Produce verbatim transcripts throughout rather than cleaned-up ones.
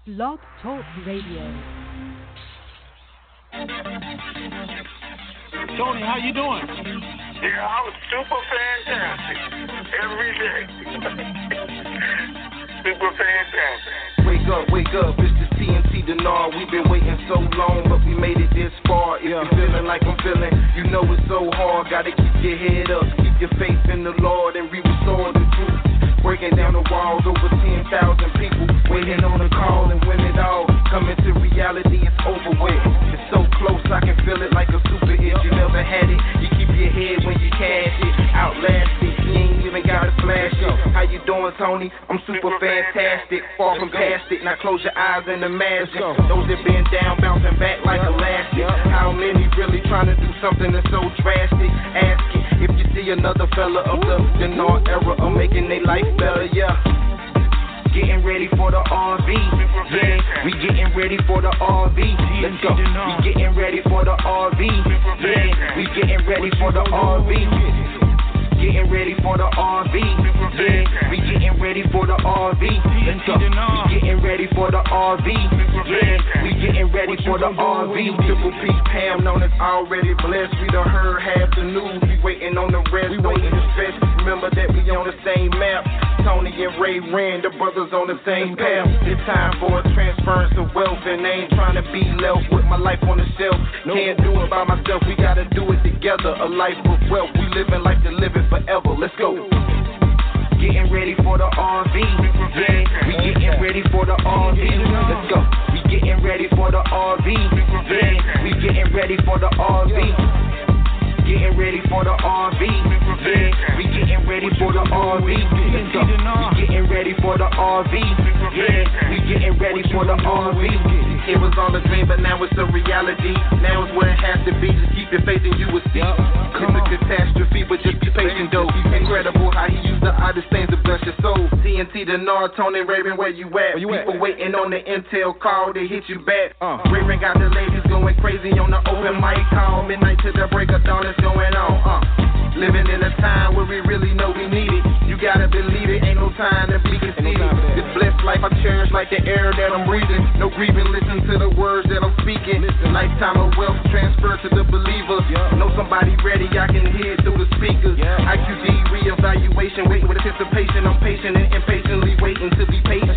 Blog Talk Radio. Tony, how you doing? Yeah, I was super fantastic every day. Super fantastic. Wake up, wake up, it's the T N T Denard. We've been waiting so long, but we made it this far. If you're feeling like I'm feeling, you know it's so hard. Gotta keep your head up, keep your faith in the Lord, and we restore the truth. Breaking down the walls, over ten thousand people waiting on a call, and when it all coming to reality, it's over with. It's so close, I can feel it like a super hit. You never had it, you keep your head when you cash it. Outlast it, you ain't even gotta flash it. How you doing, Tony? I'm super fantastic, far from past it. Now close your eyes and imagine those that been down, bouncing back like elastic. How many really trying to do something that's so drastic? Ask it if you see another fella of the Denard era of making their life better, yeah. Getting ready for the R V, yeah. We getting ready for the R V. Let's go. We getting ready for the R V, yeah. We getting ready for the R V. Getting ready for the R V, yeah. We getting ready for the R V. Let's go. We getting ready for the R V, yeah. We getting ready for the R V. Triple P Pam known as already blessed. We done heard half the news. We waiting on the rest. We waiting to stress. Remember that we on the same map. Tony and Ray Rand, the brothers on the same path. It's time for a transference of wealth, and I ain't trying to be left with my life on the shelf. Can't do it by myself. We gotta do it together. A life of wealth. We living life to live it forever. Let's go. Getting ready for the R V, yeah. We getting ready for the R V. Let's go. We getting ready for the R V, yeah. We getting ready for the R V. Getting ready for the R V, yeah. We getting ready for the R V. Let's go. We getting ready for the R V, yeah. We getting ready for the R V. It was all a dream, but now it's a reality. Now it's where it has to be. Just keep your faith and you will see. It's a catastrophe, but just be patient though. Incredible how he used the oddest things to bless your soul. T N T Denard, Tony Raven, where you at? Where you People at? Waiting on the intel call to hit you back. Uh. Raven got the ladies going crazy on the open mic call. Midnight to the break of dawn is going on. Uh. Living in a time where we really know we need it. You gotta believe it, ain't no time to be conceited. This blessed life I cherish like the air that I'm breathing. No grieving, listen to the words that I'm speaking. Lifetime of wealth transfer to the believer. Know somebody ready, I can hear it through the speakers. I Q D reevaluation, waiting with anticipation. I'm patient and impatiently waiting to be patient.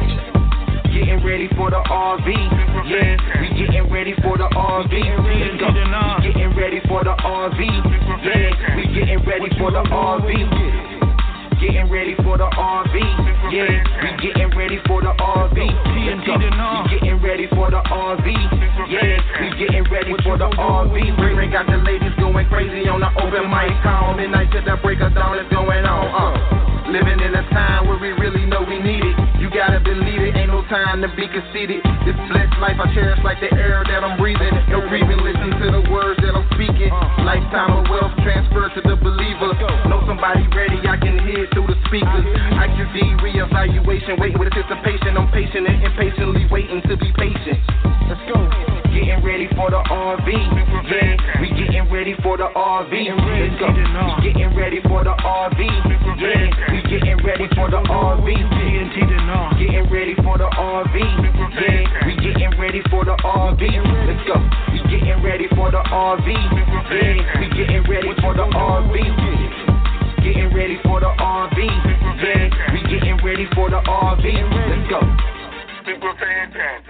Getting ready for the R V, yeah. We getting ready for the R V. Let's go. We getting ready for the R V, yeah. We getting ready for the R V. Getting ready for the R V, yeah. We getting ready for the R V. Let's go. We getting ready for the R V, yeah. We getting ready for the R V. Ray got the ladies going crazy on the open mic call. Midnight to the break of dawn is going on. Uh. Living in a time where we really know we need it. You gotta believe it, ain't no time to be conceited. This blessed life I cherish like the air that I'm breathing. No grieving, listen to the words that I'm speaking. Lifetime of wealth transfer to the believer. Know somebody ready, I can hear it through the speakers. I Q D reevaluation, waiting with anticipation. I'm patient and impatiently waiting to be patient. Let's go. Getting ready for the R V, yeah. We getting ready for the R V. Let's go. We getting ready for the R V, yeah. We getting ready for the R V. Getting ready for the R V, yeah. We getting ready for the R V. Let's go. We getting ready for the R V, yeah. We getting ready for the R V. Getting ready for the R V, yeah. We getting ready for the R V. Let's go. Super fantastic.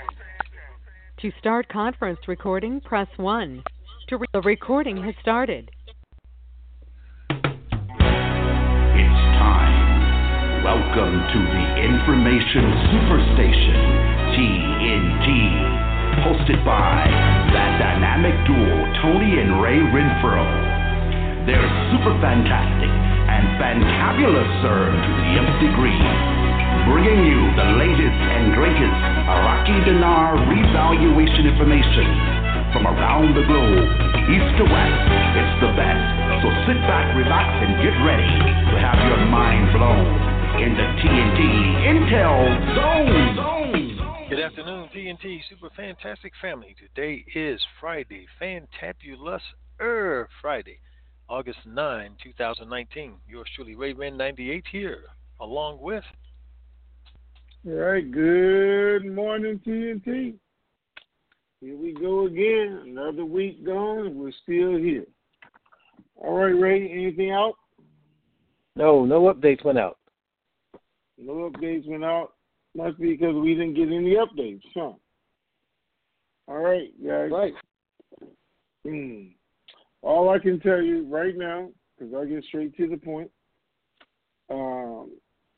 To start conference recording, press one. To re- the recording has started. It's time. Welcome to the Information Superstation, T N T, hosted by that dynamic duo, Tony and Ray Renfro. They're super fantastic and fantabulous, sir, to the nth degree. Bringing you the latest and greatest Iraqi dinar revaluation information from around the globe, east to west. It's the best. So sit back, relax, and get ready to have your mind blown in the T N T Intel Zone. Zone. Good afternoon, T N T Super Fantastic Family. Today is Friday, Fantabulous Er Friday, August ninth, twenty nineteen. Yours truly, Ray Ren ninety-eight here, along with All right, good morning, T N T. Here we go again. Another week gone, and we're still here. All right, Ray, anything out? No, no updates went out. No updates went out. Must be because we didn't get any updates, huh? All right, guys. Right. Hmm. All I can tell you right now, because I'll get straight to the point, um,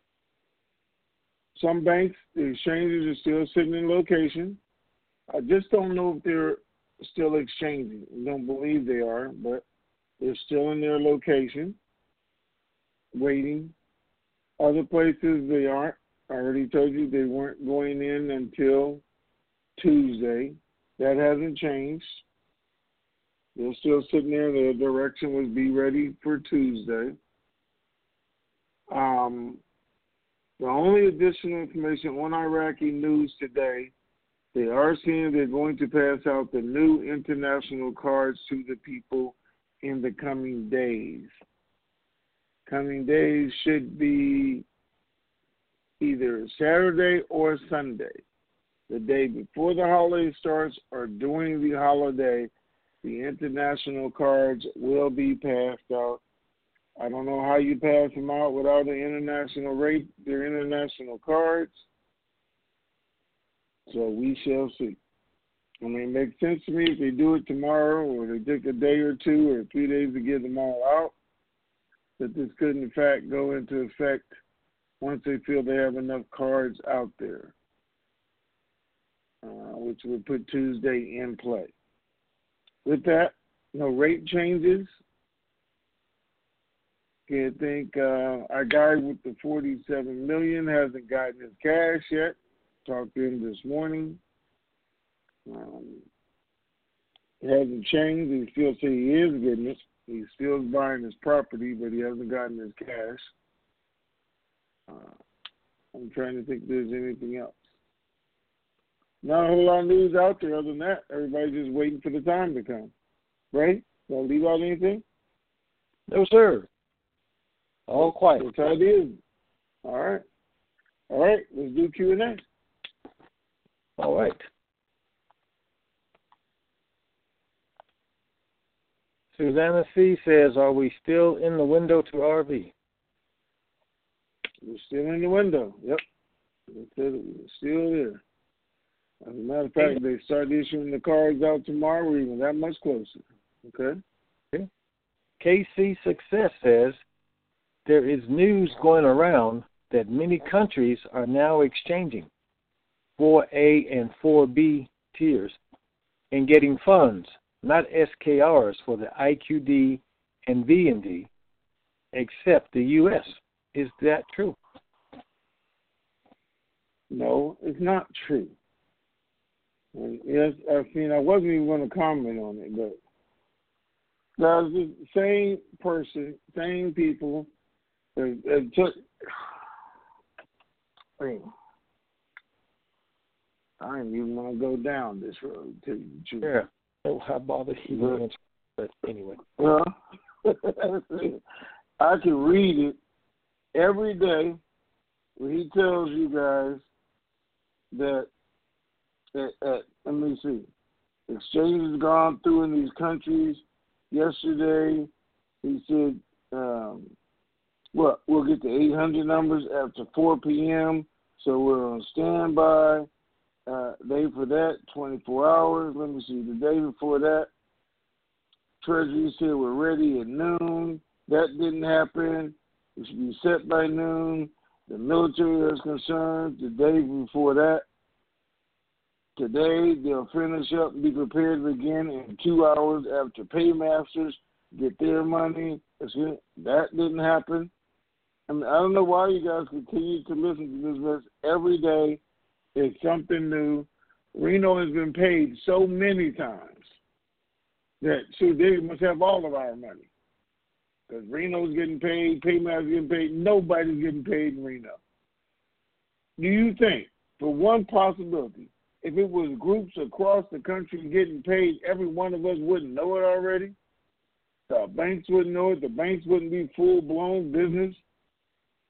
some banks, the exchanges are still sitting in location. I just don't know if they're still exchanging. I don't believe they are, but they're still in their location, waiting. Other places they aren't. I already told you they weren't going in until Tuesday. That hasn't changed. They're still sitting there. Their direction was be ready for Tuesday. Um, the only additional information on Iraqi news today, they are saying they're going to pass out the new international cards to the people in the coming days. Coming days should be either Saturday or Sunday, the day before the holiday starts or during the holiday. The international cards will be passed out. I don't know how you pass them out without an international rate, their international cards. So we shall see. I mean, it makes sense to me if they do it tomorrow or they take a day or two or three days to get them all out, that this could in fact go into effect once they feel they have enough cards out there, uh, which would put Tuesday in play. With that, no rate changes. Can't think uh, our guy with the forty-seven million dollars hasn't gotten his cash yet. Talked to him this morning. Um, it hasn't changed. He still say he is getting it. He's still buying his property, but he hasn't gotten his cash. Uh, I'm trying to think if there's anything else. Not a whole lot of news out there other than that. Everybody's just waiting for the time to come. Right? Did I leave out anything? No, sir. All quiet. That's how it is. All right. All right. Let's do Q and A. All right. Susanna C. says, are we still in the window to R V? We're still in the window. Yep. We're still there. As a matter of fact, they start issuing the cards out tomorrow, we're even that much closer. Okay? Okay. K C Success says, there is news going around that many countries are now exchanging four A and four B tiers and getting funds, not S K Rs, for the I Q D and V N D, except the U S. Is that true? No, it's not true. And yes, I mean, I wasn't even going to comment on it, but guys, the same person, same people that, that took. I mean, I didn't even want to go down this road, to you the truth. Yeah. Oh, how bothered he was. But anyway. Well, I can read it every day where he tells you guys that, that, that let me see, exchanges gone through in these countries. Yesterday, he said, um, well, we'll get the eight hundred numbers after four p.m., so we're on standby. Uh, day for that, twenty-four hours. Let me see, the day before that, Treasury said we're ready at noon. That didn't happen. It should be set by noon. The military is concerned the day before that. Today, they'll finish up and be prepared again in two hours after paymasters get their money. That didn't happen. I mean, I don't know why you guys continue to listen to this list every day. It's something new. Reno has been paid so many times that, so they must have all of our money. Because Reno's getting paid, Paymasters getting paid, nobody's getting paid in Reno. Do you think, for one possibility, if it was groups across the country getting paid, every one of us wouldn't know it already? The banks wouldn't know it. The banks wouldn't be full-blown business.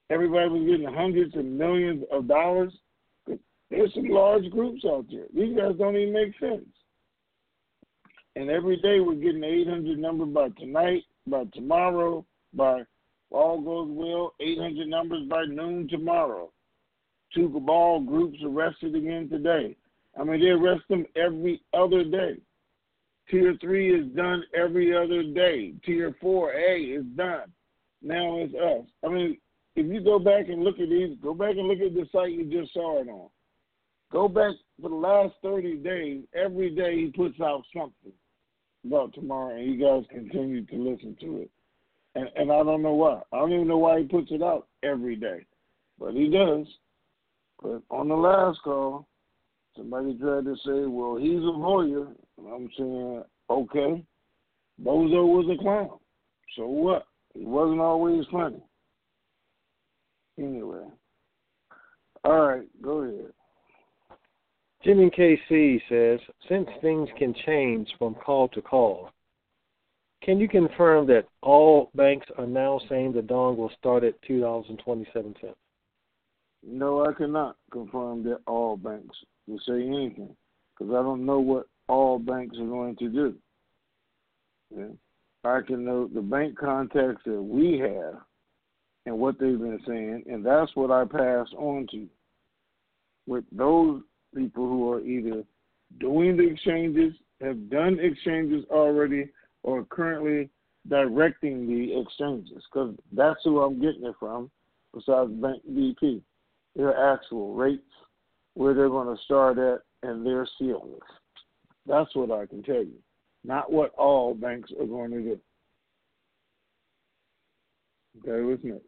everybody was getting hundreds of millions of dollars. There's some large groups out there. These guys don't even make sense. And every day we're getting the eight hundred number by tonight, by tomorrow, by all goes well, eight hundred numbers by noon tomorrow. Two cabal groups arrested again today. I mean, they arrest them every other day. Tier three is done every other day. Tier four A is done. Now it's us. I mean, if you go back and look at these, go back and look at the site you just saw it on. Go back for the last thirty days. Every day he puts out something about tomorrow, and you guys continue to listen to it. And, and I don't know why. I don't even know why he puts it out every day, but he does. But on the last call, somebody tried to say, well, he's a lawyer. And I'm saying, okay, Bozo was a clown. So what? He wasn't always funny. Anyway. All right, go ahead. Jimmy K C says, since things can change from call to call, can you confirm that all banks are now saying the dawn will start at two dollars and twenty-seven cents? No, I cannot confirm that all banks will say anything because I don't know what all banks are going to do. Yeah. I can know the bank contacts that we have and what they've been saying, and that's what I pass on to. With those people who are either doing the exchanges, have done exchanges already, or currently directing the exchanges, because that's who I'm getting it from, besides Bank B P. Their actual rates, where they're going to start at, and their ceilings. That's what I can tell you, not what all banks are going to do. Okay, what's next?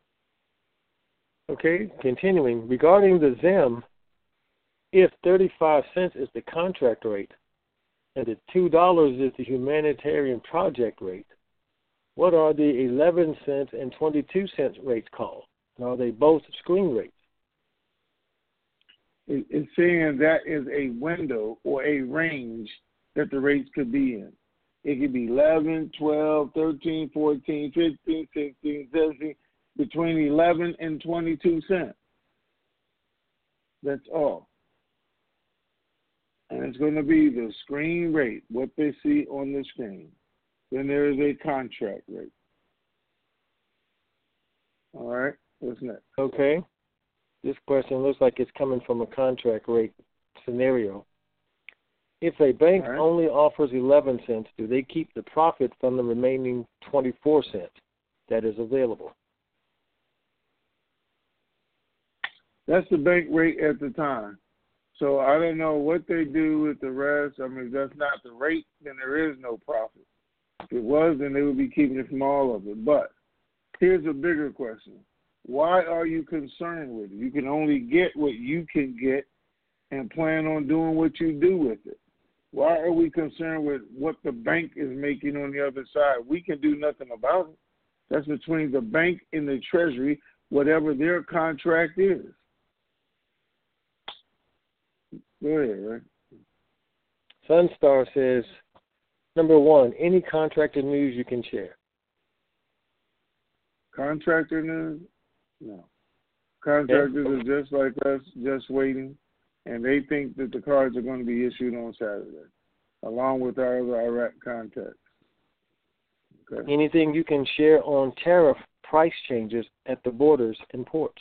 Okay, continuing. Regarding the Zim, if thirty-five cents is the contract rate and the two dollars is the humanitarian project rate, what are the eleven cents and twenty-two cents rates called? And are they both screen rates? It's saying that is a window or a range that the rates could be in. It could be eleven, twelve, thirteen, fourteen, fifteen, sixteen, seventeen, between eleven and twenty-two cents. That's all. And it's going to be the screen rate, what they see on the screen. Then there is a contract rate. All right, what's next? Okay. This question looks like it's coming from a contract rate scenario. If a bank right. only offers eleven cents, do they keep the profit from the remaining twenty-four cents that is available? That's the bank rate at the time. So I don't know what they do with the rest. I mean, if that's not the rate, then there is no profit. If it was, then they would be keeping it from all of it. But here's a bigger question. Why are you concerned with it? You can only get what you can get and plan on doing what you do with it. Why are we concerned with what the bank is making on the other side? We can do nothing about it. That's between the bank and the Treasury, whatever their contract is. Go ahead, right? Sunstar says, number one, any contractor news you can share? Contractor news? No. Contractors yeah. are just like us, just waiting, and they think that the cards are going to be issued on Saturday, along with our other Iraq contacts. Okay. Anything you can share on tariff price changes at the borders and ports?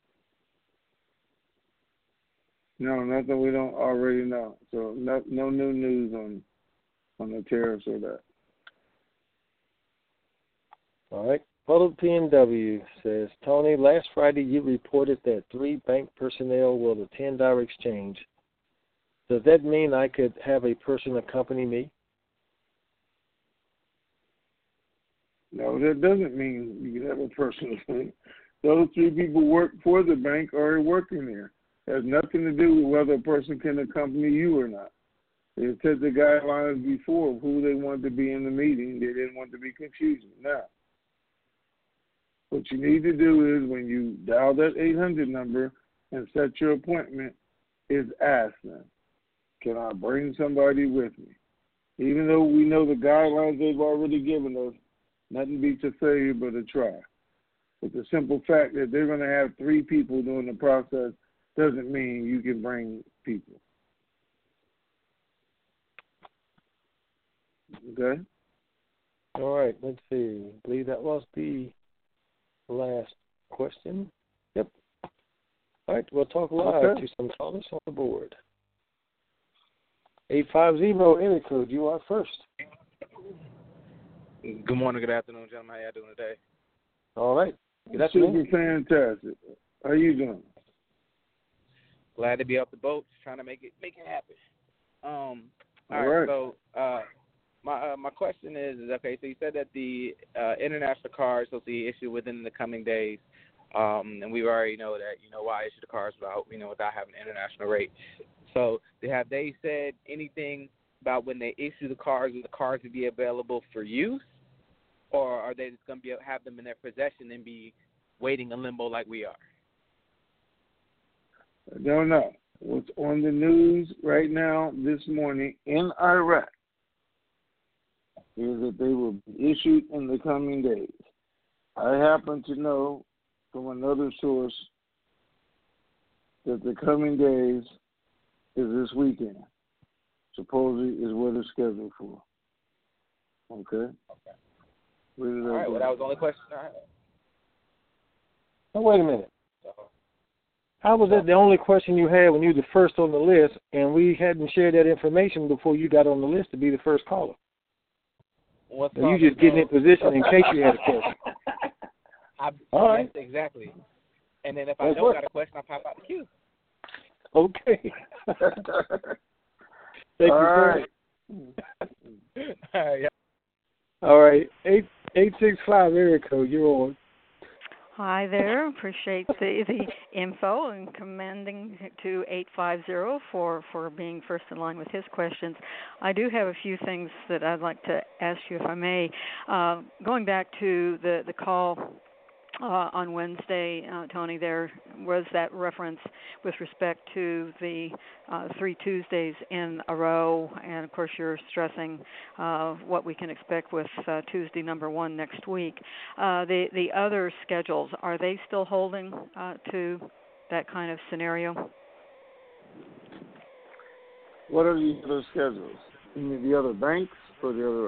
No, nothing we don't already know. So no, no new news on on the tariffs or that. All right. Puddle P N W says, Tony, last Friday you reported that three bank personnel will attend our exchange. Does that mean I could have a person accompany me? No, that doesn't mean you can have a person accompany. Those three people work for the bank or are working there. It has nothing to do with whether a person can accompany you or not. They set the guidelines before of who they wanted to be in the meeting. They didn't want to be confusing. Now, what you need to do is when you dial that eight hundred number and set your appointment is ask them, can I bring somebody with me? Even though we know the guidelines they've already given us, nothing beats a failure but a try. But the simple fact that they're going to have three people doing the process doesn't mean you can bring people. Okay? All right, let's see. I believe that was the last question. Yep. All right, we'll talk live okay. to some callers on the board. eight five zero area code, you are first. Good morning, good afternoon, gentlemen. How y'all doing today? All right. Good afternoon. Super fantastic. How you doing? Glad to be off the boat, just trying to make it make it happen. Um, all, all right, right. So uh, my uh, my question is, is okay. So you said that the uh, international cards will be issued within the coming days, um, and we already know that you know why issue the cards without you know without having an international rate. So have they said anything about when they issue the cards, will the cards will be available for use, or are they just going to be have them in their possession and be waiting in limbo like we are? I don't know. What's on the news right now this morning in Iraq is that they will be issued in the coming days. I happen to know from another source that the coming days is this weekend. Supposedly is what it's scheduled for. Okay? Okay. All right, well, that was the only question. All right. Oh, wait a minute. How was that the only question you had when you were the first on the list, and we hadn't shared that information before you got on the list to be the first caller? What's you just getting in position in case you had a question. I, All yes, right. Exactly. And then if I That's don't what? got a question, I'll pop out the queue. Okay. Thank All you, right. All right. All right. Eight eight six five area code. You're on. Hi there. Appreciate the, the info and commending to eight five zero for, for being first in line with his questions. I do have a few things that I'd like to ask you, if I may. Uh, going back to the, the call uh, on Wednesday, uh, Tony, there was that reference with respect to the uh, three Tuesdays in a row, and of course you're stressing uh, what we can expect with uh, Tuesday number one next week. Uh, the the other schedules, are they still holding uh, to that kind of scenario? What are the other schedules? You mean the other banks or the other?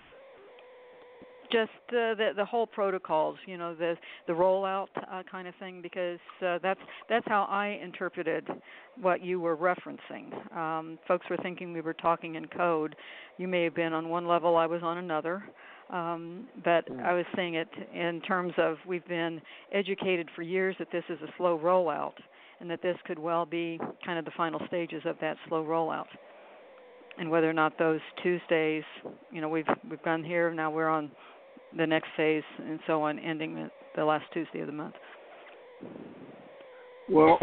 Just uh, the the whole protocols, you know, the the rollout uh, kind of thing, because uh, that's that's how I interpreted what you were referencing. Um, folks were thinking we were talking in code. You may have been on one level, I was on another, um, but mm. I was saying it in terms of we've been educated for years that this is a slow rollout, and that this could well be kind of the final stages of that slow rollout. And whether or not those Tuesdays, you know, we've we've gone here, now we're on the next phase, and so on, ending the last Tuesday of the month. Well,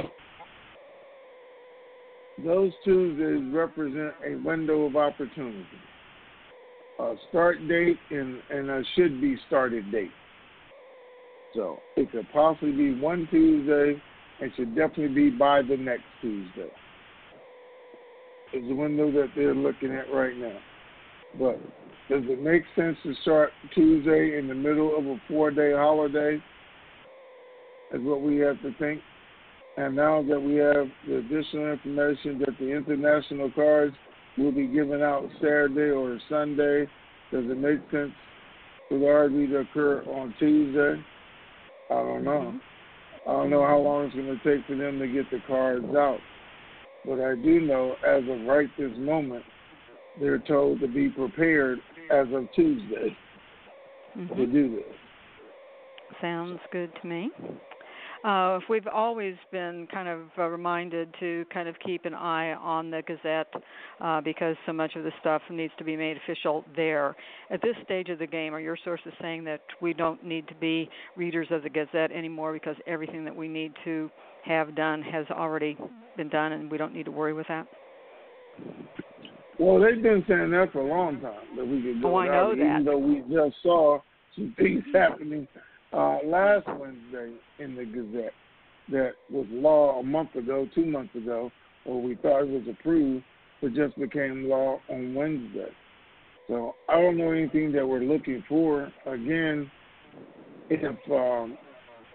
those Tuesdays represent a window of opportunity, a start date and, and a should-be started date. So it could possibly be one Tuesday and should definitely be by the next Tuesday. It's the window that they're looking at right now. But does it make sense to start Tuesday in the middle of a four-day holiday? Is what we have to think. And now that we have the additional information that the international cards will be given out Saturday or Sunday, does it make sense for the R V to occur on Tuesday? I don't know. I don't know how long it's going to take for them to get the cards out. But I do know, as of right this moment, they're told to be prepared as of Tuesday mm-hmm. to do this. Sounds good to me. Uh, we've always been kind of uh, reminded to kind of keep an eye on the Gazette uh, because so much of the stuff needs to be made official there. At this stage of the game, are your sources saying that we don't need to be readers of the Gazette anymore because everything that we need to have done has already been done and we don't need to worry with that? Well, they've been saying that for a long time, that we could go oh, I know out, that. even though we just saw some things happening uh, last Wednesday in the Gazette that was law a month ago, two months ago, or we thought it was approved, but just became law on Wednesday. So I don't know anything that we're looking for. Again, if um,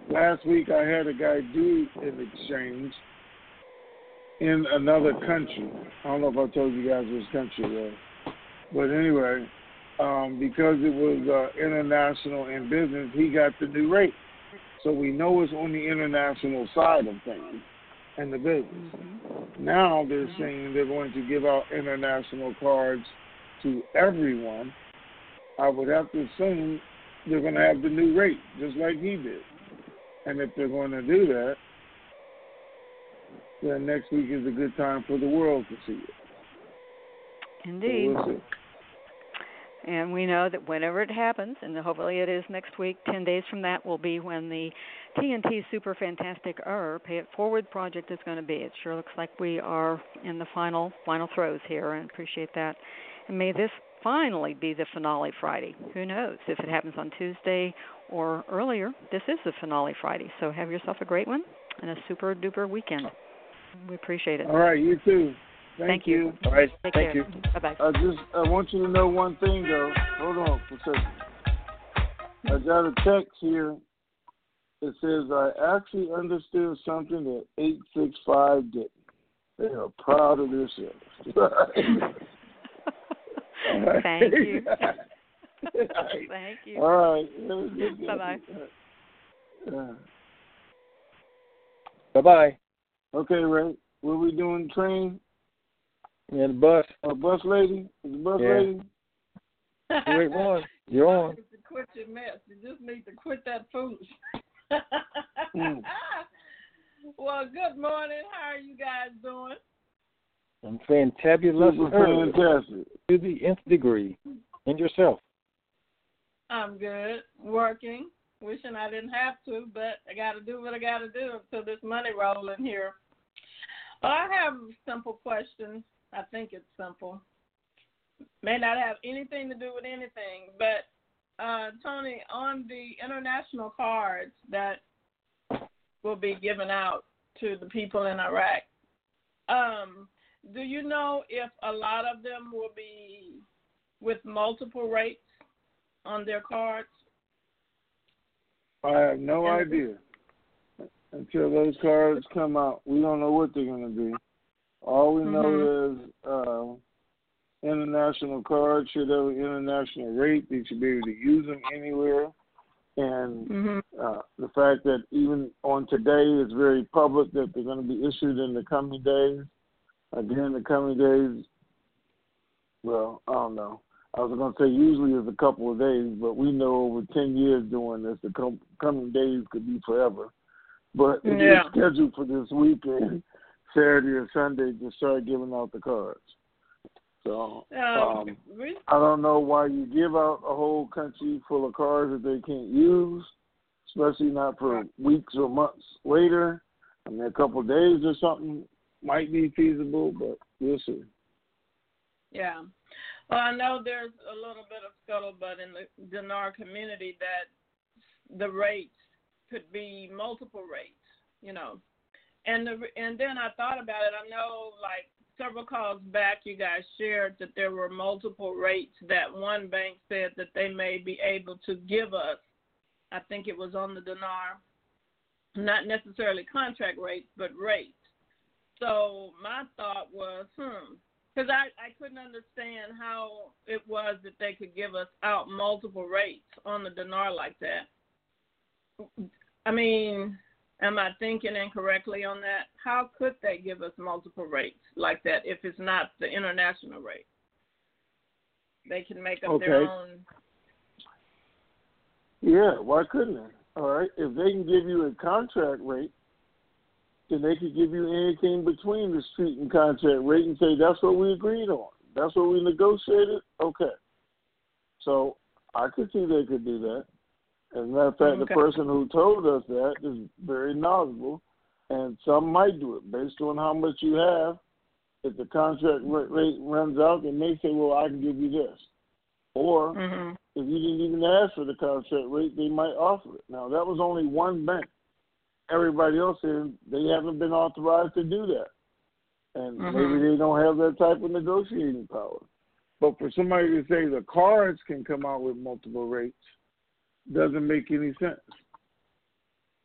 last week I had a guy do an exchange in another country. I don't know if I told you guys which country it was. But anyway, um, because it was uh, international in business, he got the new rate. So we know it's on the international side of things and the business. Mm-hmm. Now they're saying they're going to give out international cards to everyone. I would have to assume they're going to have the new rate, just like he did. And if they're going to do that, then next week is a good time for the world to see it. Indeed. So we'll see. And we know that whenever it happens, and hopefully it is next week, ten days from that will be when the T N T Super Fantastic Er Pay It Forward project is going to be. It sure looks like we are in the final final throes here, and appreciate that. And may this finally be the finale Friday. Who knows? If it happens on Tuesday or earlier, this is the finale Friday. So have yourself a great one and a super duper weekend. We appreciate it. All right, you too. Thank, Thank you. you. All right, Take thank care. you. Bye-bye. I just I want you to know one thing, though. Hold on for a second. I got a text here that says, I actually understood something that eight six five didn't. They are proud of themselves. Thank you. right. Thank you. All right. Bye-bye. Yeah. Bye-bye. Okay, Ray. What are we doing, train? Yeah, the bus. A bus lady? Is the bus Yeah. lady? Great one. You're on. You need to quit your mess. You just need to quit that food. mm. Well, good morning. How are you guys doing? I'm fantabulous. Super fantastic. To the nth degree. And yourself? I'm good. Working. Wishing I didn't have to, but I got to do what I got to do until this money roll in here. Well, I have a simple question. I think it's simple. May not have anything to do with anything, but uh, Tony, on the international cards that will be given out to the people in Iraq, um, do you know if a lot of them will be with multiple rates on their cards? I have no idea. Until those cards come out, we don't know what they're going to be. All we know mm-hmm. is uh, international cards should have an international rate. They should be able to use them anywhere. And mm-hmm. uh, the fact that even on today, it's very public that they're going to be issued in the coming days. Again, the coming days, well, I don't know. I was going to say usually it's a couple of days, but we know over ten years doing this, the com- coming days could be forever. But it's yeah. scheduled for this weekend, Saturday or Sunday, to start giving out the cards. So um, um, I don't know why you give out a whole country full of cards that they can't use, especially not for weeks or months later. I mean, a couple of days or something might be feasible, but we'll see. Yeah. Well, I know there's a little bit of scuttlebutt in the dinar community that the rates could be multiple rates, you know. And the and then I thought about it. I know, like, several calls back, you guys shared that there were multiple rates that one bank said that they may be able to give us. I think it was on the dinar, not necessarily contract rates, but rates. So my thought was, hmm, because I, I couldn't understand how it was that they could give us out multiple rates on the dinar like that. I mean, am I thinking incorrectly on that? How could they give us multiple rates like that if it's not the international rate? They can make up okay. their own. Yeah, why couldn't they? All right, if they can give you a contract rate, then they could give you anything between the street and contract rate and say, that's what we agreed on. That's what we negotiated? Okay. So I could see they could do that. As a matter of fact, okay. the person who told us that is very knowledgeable, and some might do it based on how much you have. If the contract rate runs out, they may say, well, I can give you this. Or mm-hmm. if you didn't even ask for the contract rate, they might offer it. Now, that was only one bank. Everybody else says they haven't been authorized to do that. And mm-hmm. maybe they don't have that type of negotiating power. But for somebody to say the cards can come out with multiple rates doesn't make any sense.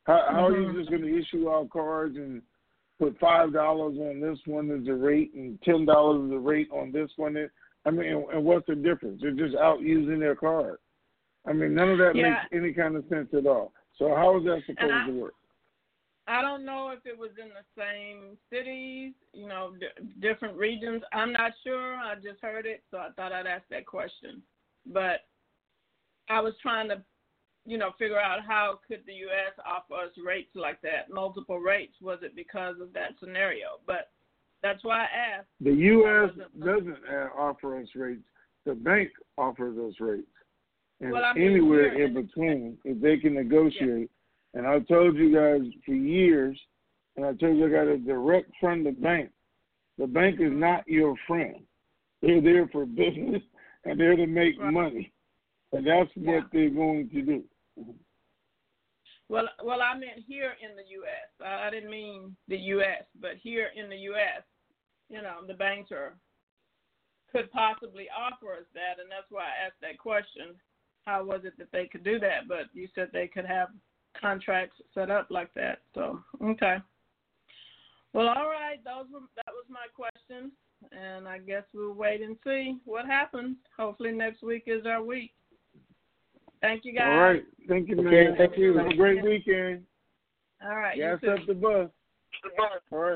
How, how mm-hmm. are you just going to issue out cards and put five dollars on this one as a rate and ten dollars as a rate on this one? I mean, and, and what's the difference? They're just out using their card. I mean, none of that yeah. makes any kind of sense at all. So how is that supposed I, to work? I don't know if it was in the same cities, you know, d- different regions. I'm not sure. I just heard it, so I thought I'd ask that question. But I was trying to, you know, figure out how could the U S offer us rates like that, multiple rates. Was it because of that scenario? But that's why I asked. The U S doesn't offer us rates. The bank offers us rates. And well, I mean, anywhere in between, if they can negotiate. Yeah. And I told you guys for years, and I told you I got a direct from the bank. The bank is not your friend. They're there for business, and they're to make right. money. And that's what yeah. they're going to do. Well, well, I meant here in the U S. I didn't mean the U S, but here in the U S, you know, the banks are could possibly offer us that, and that's why I asked that question. How was it that they could do that? But you said they could have contracts set up like that. So, okay. Well, all right. Those were, that was my question, and I guess we'll wait and see what happens. Hopefully next week is our week. Thank you, guys. All right. Thank you, man. Okay, thank you. Have a great weekend. All right. Gas up the bus. All right.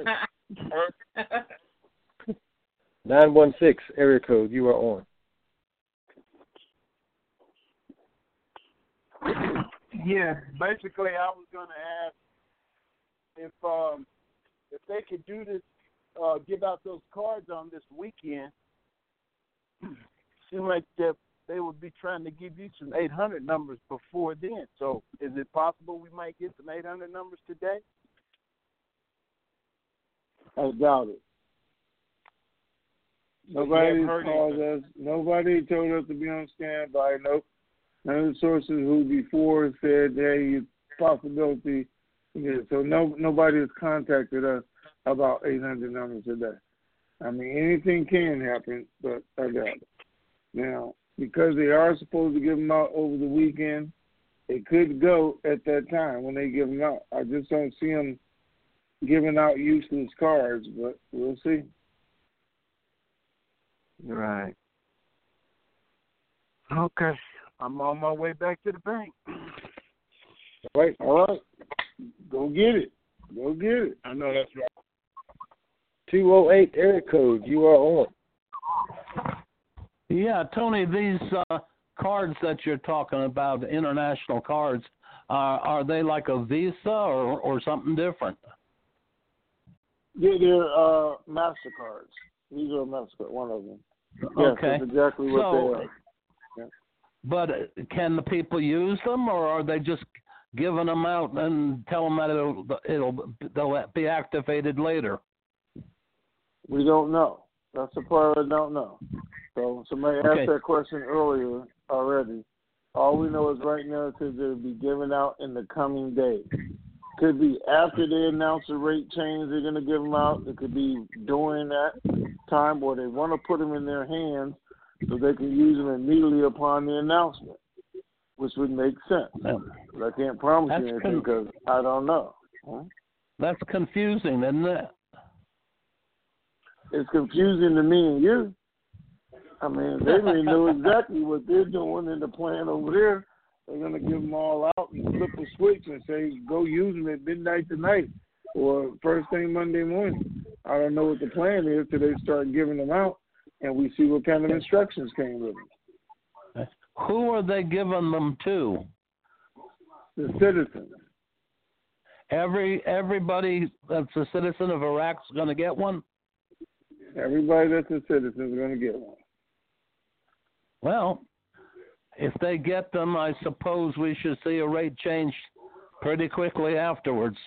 nine one six, area code, you are on. Yeah, basically I was going to ask if um, if they could do this, uh, give out those cards on this weekend. Seems like that they would be trying to give you some eight hundred numbers before then. So is it possible we might get some eight hundred numbers today? I doubt it. Nobody called us. Nobody told us to be on standby. Nope. None of the sources who before said, hey, possibility. Yeah, so no, nobody has contacted us about eight hundred numbers a day. I mean, anything can happen, but I doubt it. Now, because they are supposed to give them out over the weekend, it could go at that time when they give them out. I just don't see them giving out useless cards, but we'll see. Right. Okay. I'm on my way back to the bank. All right. All right. Go get it. Go get it. I know that's right. two oh eight area code, you are on. Yeah, Tony, these uh, cards that you're talking about, international cards, uh, are they like a Visa or, or something different? Yeah, they're uh, MasterCards. These are MasterCard, one of them. Yes, okay. That's exactly what so, they are. Yeah. But can the people use them, or are they just giving them out and tell them that it'll, it'll they'll be activated later? We don't know. That's the part I don't know. So somebody okay. asked that question earlier already. All we know is right now it says it'll be given out in the coming days. Could be after they announce the rate change they're going to give them out. It could be during that time, or they want to put them in their hands so they can use them immediately upon the announcement, which would make sense. Yeah. But I can't promise That's you anything because con- I don't know. Huh? That's confusing, isn't it? It's confusing to me and you. I mean, they may know exactly what they're doing in the plan over there. They're going to give them all out and flip a switch and say, go use them at midnight tonight or first thing Monday morning. I don't know what the plan is till they start giving them out and we see what kind of instructions came with them. Who are they giving them to? The citizens. Every Everybody that's a citizen of Iraq is going to get one? Everybody that's a citizen is going to get one. Well, if they get them, I suppose we should see a rate change pretty quickly afterwards.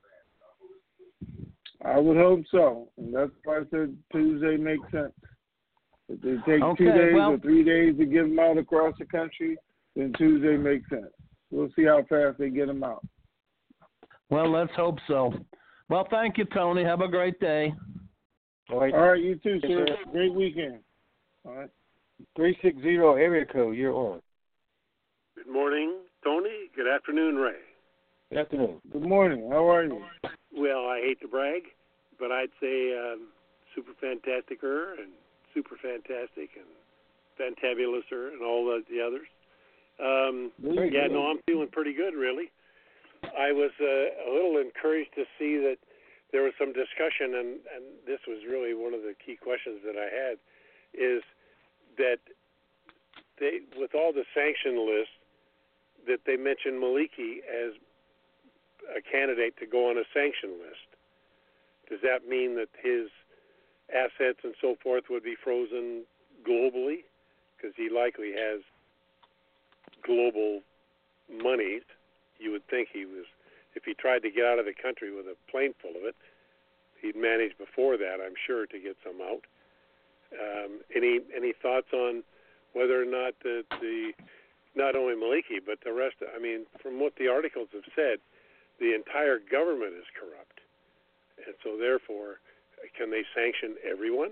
I would hope so. And that's why I said Tuesday makes sense. If they take okay, two days well, or three days to give them out across the country, then Tuesday makes sense. We'll see how fast they get them out. Well, let's hope so. Well, thank you, Tony. Have a great day. All right, All right you too, sir. Great weekend. All right. three six zero area code, you're on. Good morning, Tony. Good afternoon, Ray. Good afternoon. Good morning. How are you? Well, I hate to brag, but I'd say um, super fantasticer and super fantastic and fantabulouser and all the, the others. Um, yeah, no, I'm feeling pretty good, really. I was uh, a little encouraged to see that there was some discussion, and, and this was really one of the key questions that I had, is that they, with all the sanction lists, that they mentioned Maliki as a candidate to go on a sanction list. Does that mean that his assets and so forth would be frozen globally? Because he likely has global monies. You would think he was, if he tried to get out of the country with a plane full of it, he'd managed before that, I'm sure, to get some out. Um, any any thoughts on whether or not the, the not only Maliki but the rest? I mean, from what the articles have said, the entire government is corrupt, and so therefore, can they sanction everyone?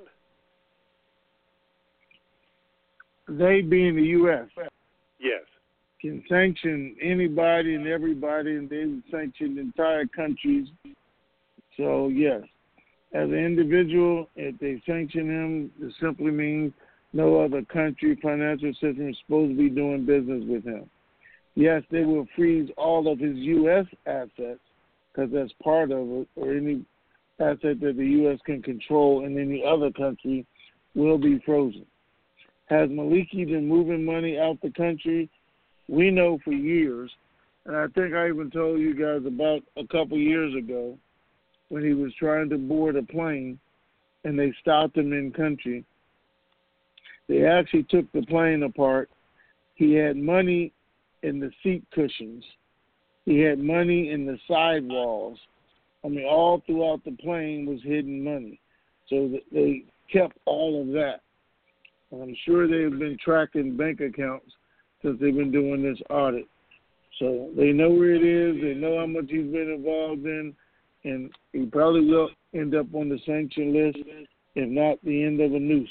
They being the U S Yes. Can sanction anybody and everybody, and they sanction entire countries. So yes, as an individual, if they sanction him, it simply means no other country financial system is supposed to be doing business with him. Yes, they will freeze all of his U S assets because that's part of it, or any asset that the U S can control in any other country will be frozen. Has Maliki been moving money out the country? We know for years, and I think I even told you guys about a couple years ago when he was trying to board a plane and they stopped him in country. They actually took the plane apart. He had money in the seat cushions. He had money in the sidewalls. I mean, all throughout the plane was hidden money. So they kept all of that. And I'm sure they've been tracking bank accounts since they've been doing this audit. So they know where it is. They know how much he's been involved in. And he probably will end up on the sanction list, if not the end of a noose.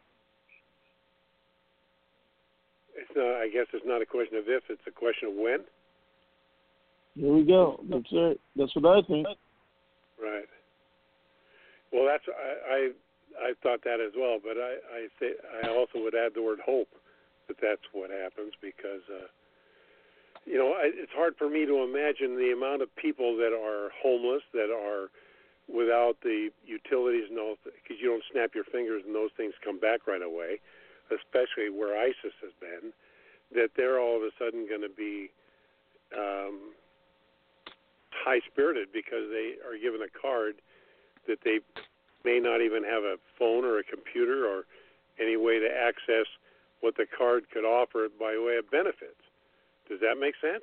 It's not, I guess it's not a question of if, it's a question of when. There we go. That's it. That's what I think. Right. Well, that's I I, I thought that as well, but I I, say, I also would add the word hope that that's what happens because uh, you know I, it's hard for me to imagine the amount of people that are homeless, that are without the utilities and all, because you don't snap your fingers and those things come back right away, especially where ISIS has been, that they're all of a sudden going to be um, high-spirited because they are given a card that they may not even have a phone or a computer or any way to access what the card could offer by way of benefits. Does that make sense?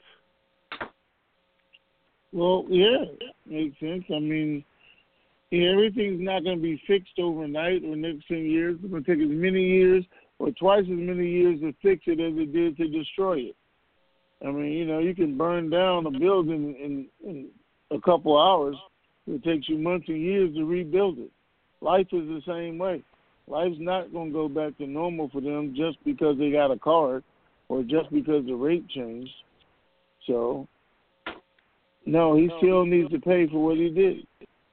Well, yeah, makes sense. I mean, yeah, everything's not going to be fixed overnight or next ten years. It's going to take as many years or twice as many years to fix it as it did to destroy it. I mean, you know, you can burn down a building in, in a couple hours. It takes you months and years to rebuild it. Life is the same way. Life's not going to go back to normal for them just because they got a card or just because the rate changed. So, no, he still needs to pay for what he did.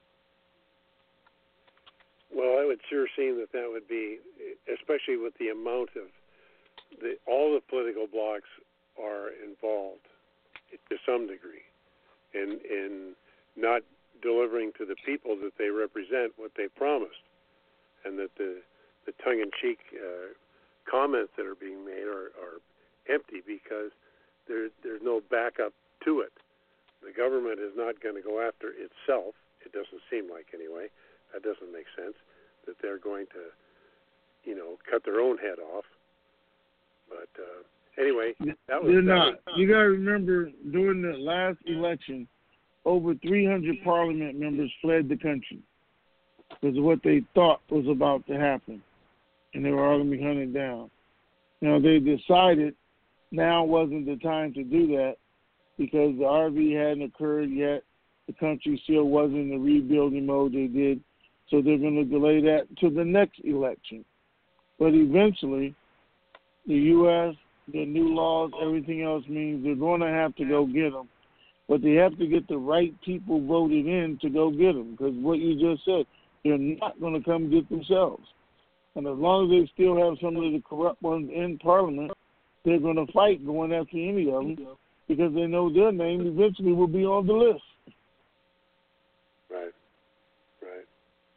Well, I would sure seem that that would be, especially with the amount of, the, all the political blocs are involved to some degree in in not delivering to the people that they represent what they promised, and that the the tongue-in-cheek uh, comments that are being made are, are empty because there there's no backup to it. The government is not going to go after itself. It doesn't seem like, anyway. That doesn't make sense. That they're going to, you know, cut their own head off. But uh, anyway, that was. They're not. You got to remember, during the last election, over three hundred Parliament members fled the country because of what they thought was about to happen, and they were all going to be hunted down. Now they decided now wasn't the time to do that because the R V hadn't occurred yet. The country still wasn't in the rebuilding mode they did. So they're going to delay that to the next election. But eventually, the U S, the new laws, everything else means they're going to have to go get them. but they have to get the right people voted in to go get them. Because what you just said, they're not going to come get themselves. And as long as they still have some of the corrupt ones in Parliament, they're going to fight going after any of them because they know their name eventually will be on the list. Right, right.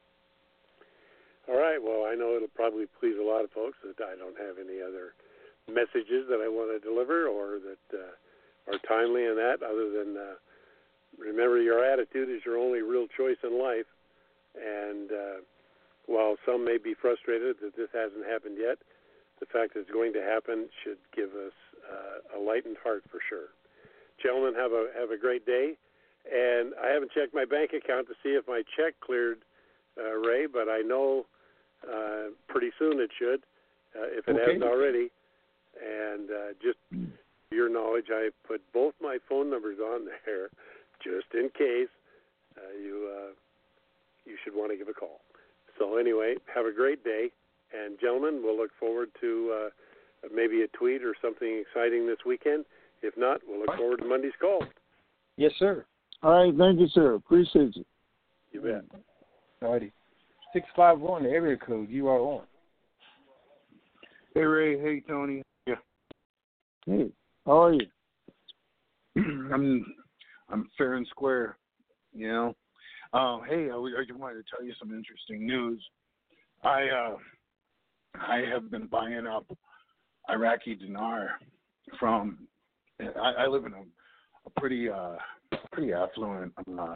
All right, well, I know it'll probably please a lot of folks that I don't have any other messages that I want to deliver or that uh, are timely in that other than uh, remember your attitude is your only real choice in life. And uh, while some may be frustrated that this hasn't happened yet, the fact that it's going to happen should give us uh, a lightened heart for sure. Gentlemen, have a have a great day. And I haven't checked my bank account to see if my check cleared, uh, Ray, but I know uh, pretty soon it should, uh, if it okay. hasn't already. And uh, just for your knowledge, I put both my phone numbers on there just in case uh, you uh, you should want to give a call. So anyway, have a great day. And gentlemen, we'll look forward to uh, maybe a tweet or something exciting this weekend. If not, we'll look forward to Monday's call. Yes, sir. All right, thank you, sir. Appreciate you. You bet. All righty. six five one, the area code. You are on. Hey, Ray. Hey, Tony. Yeah. Hey, how are you? I'm I'm fair and square, you know. Uh, hey, I, I just wanted to tell you some interesting news. I uh, I have been buying up Iraqi dinar from. I, I live in a, a pretty uh, pretty affluent uh,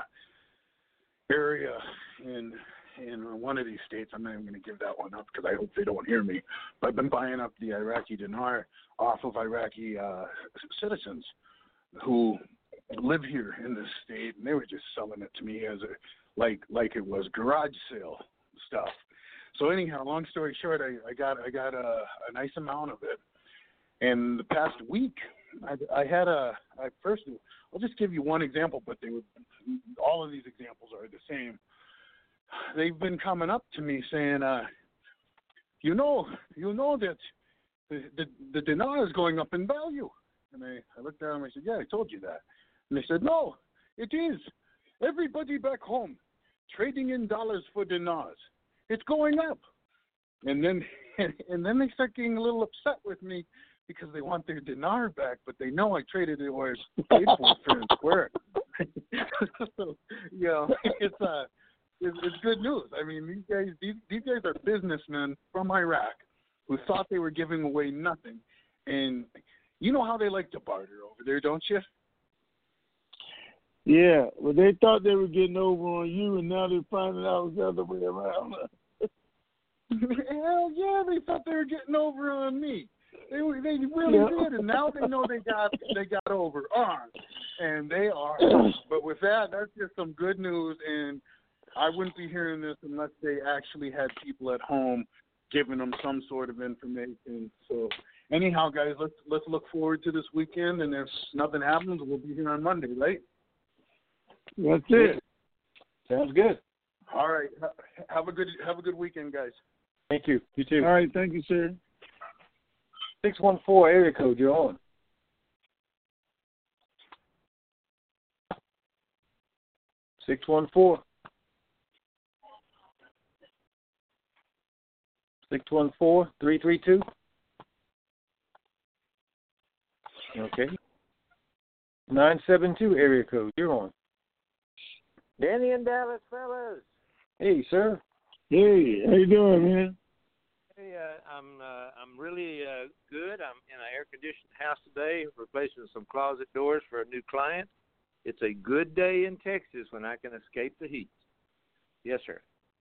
area in in one of these states. I'm not even going to give that one up because I hope they don't hear me. But I've been buying up the Iraqi dinar off of Iraqi uh, citizens who live here in this state, and they were just selling it to me as a like like it was garage sale stuff. So anyhow, long story short, I, I got I got a, a nice amount of it. And the past week, I, I had a I first I'll just give you one example, but they would all of these examples are the same. They've been coming up to me saying, uh, you know, you know that the, the the dinar is going up in value. And I, I looked at them and I said, yeah, I told you that. And they said, no, it is. Everybody back home trading in dollars for dinars. It's going up. And then and then they start getting a little upset with me because they want their dinar back, but they know I traded it or paid for it fair and square. So, you know, it's uh, it's, it's good news. I mean, these guys these, these guys are businessmen from Iraq who thought they were giving away nothing, and you know how they like to barter over there, don't you? Yeah, well, they thought they were getting over on you, and now they're finding out it's the other way around. Hell yeah, they thought they were getting over on me. They they really yeah. did, and now they know they got they got over on, and they are. But with that, that's just some good news, and I wouldn't be hearing this unless they actually had people at home giving them some sort of information. So anyhow, guys, let's let's look forward to this weekend, and if nothing happens, we'll be here on Monday, right? That's it. Sounds good. All right. Have a good have a good weekend, guys. Thank you. You too. All right. Thank you, sir. six one four area code. You're on. six one four. six one four, three three two. Okay. nine seven two area code. You're on. Danny and Dallas, fellas. Hey, sir. Hey, how you doing, man? Hey, uh, I'm uh, I'm really uh, good. I'm in an air-conditioned house today, replacing some closet doors for a new client. It's a good day in Texas when I can escape the heat. Yes, sir.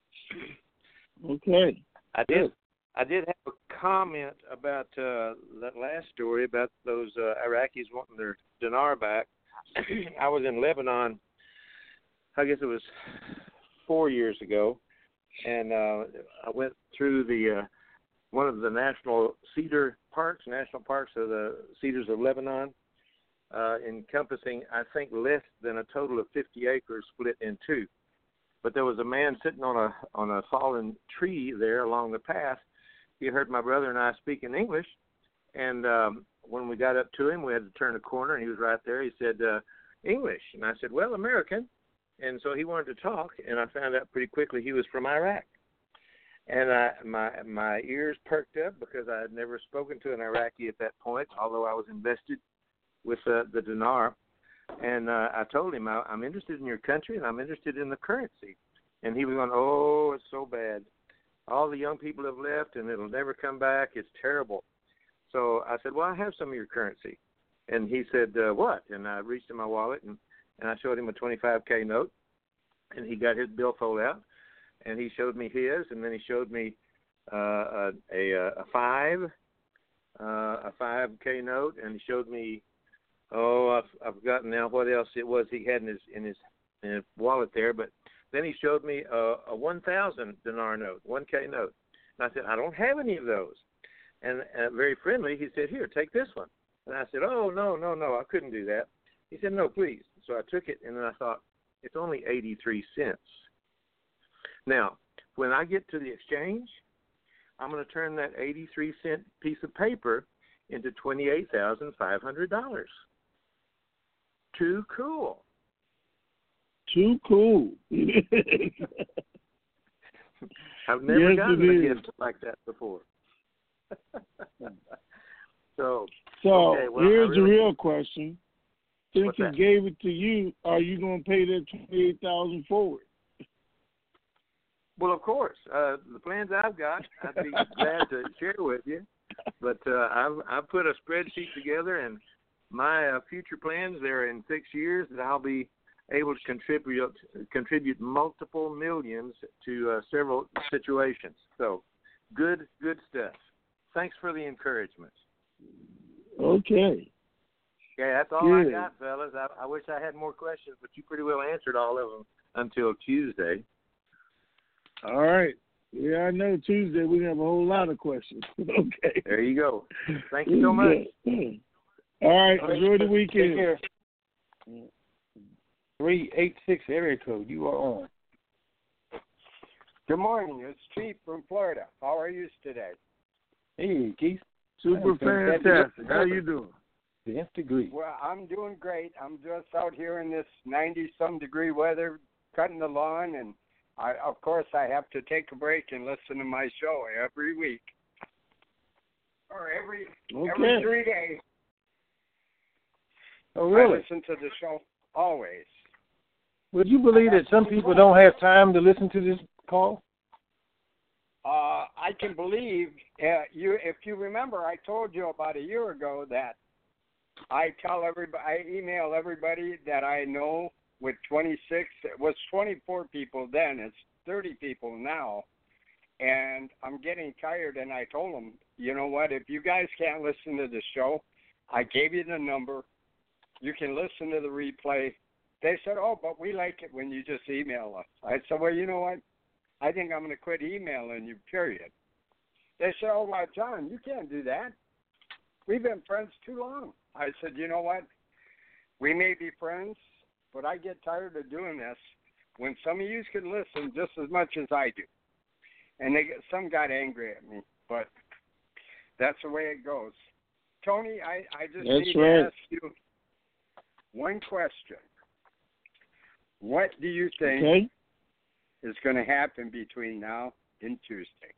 Okay. I did. Good. I did have a comment about uh, that last story about those uh, Iraqis wanting their dinar back. I was in Lebanon. I guess it was four years ago, and uh, I went through the uh, one of the national cedar parks, national parks of the Cedars of Lebanon, uh, encompassing, I think, less than a total of fifty acres split in two. But there was a man sitting on a on a fallen tree there along the path. He heard my brother and I speak in English, and um, when we got up to him, we had to turn a corner, and he was right there. He said, uh, English. And I said, well, American. And so he wanted to talk, and I found out pretty quickly he was from Iraq. And I, my my ears perked up because I had never spoken to an Iraqi at that point, although I was invested with uh, the dinar. And uh, I told him, I, I'm interested in your country, and I'm interested in the currency. And he was going, oh, it's so bad. All the young people have left, and it'll never come back. It's terrible. So I said, well, I have some of your currency. And he said, uh, what? And I reached in my wallet, and, and I showed him a twenty-five K note, and he got his billfold out. And he showed me his, and then he showed me uh, a, a a five, uh, a five K note, and he showed me, oh, I've, I've forgotten now what else it was he had in his in his, in his wallet there. But then he showed me a, a one thousand dinar note, one K note, and I said, I don't have any of those. And uh, very friendly, he said, here, take this one. And I said, oh no, no, no, I couldn't do that. He said, no, please. So I took it, and then I thought, it's only eighty-three cents. Now, when I get to the exchange, I'm going to turn that eighty-three cent piece of paper into twenty-eight thousand five hundred dollars. Too cool. Too cool. I've never yes, gotten a gift like that before. so, so okay, well, here's really, the real question. Since he that? gave it to you, are you going to pay that twenty-eight thousand dollars forward? Well, of course. Uh, the plans I've got, I'd be glad to share with you. But uh, I've, I've put a spreadsheet together, and my uh, future plans, they're in six years that I'll be able to contribute contribute multiple millions to uh, several situations. So good, good stuff. Thanks for the encouragement. Okay. Okay, that's all good. I got, fellas. I, I wish I had more questions, but you pretty well answered all of them until Tuesday. All right. Yeah, I know Tuesday we have a whole lot of questions. Okay. There you go. Thank you so much. All right. Enjoy the weekend. Take care. three eight six area code. You are on. Good morning. It's Chief from Florida. How are you today? Hey, Keith. Super fantastic. How you doing? The nth degree. Well, I'm doing great. I'm just out here in this ninety-some degree weather, cutting the lawn, and I, of course, I have to take a break and listen to my show every week or every okay. every three days. Oh, really? I listen to the show always. Would you believe that some people don't have time to listen to this call? Uh, I can believe uh, you. If you remember, I told you about a year ago that I tell everybody, I email everybody that I know. With twenty-six, it was twenty-four people then. It's thirty people now. And I'm getting tired, and I told them, you know what, if you guys can't listen to the show, I gave you the number. You can listen to the replay. They said, oh, but we like it when you just email us. I said, well, you know what, I think I'm going to quit emailing you, period. They said, oh, well, John, you can't do that. We've been friends too long. I said, you know what, we may be friends, but I get tired of doing this when some of you can listen just as much as I do. And they get, some got angry at me, but that's the way it goes. Tony, I, I just that's need right. to ask you one question. What do you think okay. is going to happen between now and Tuesday?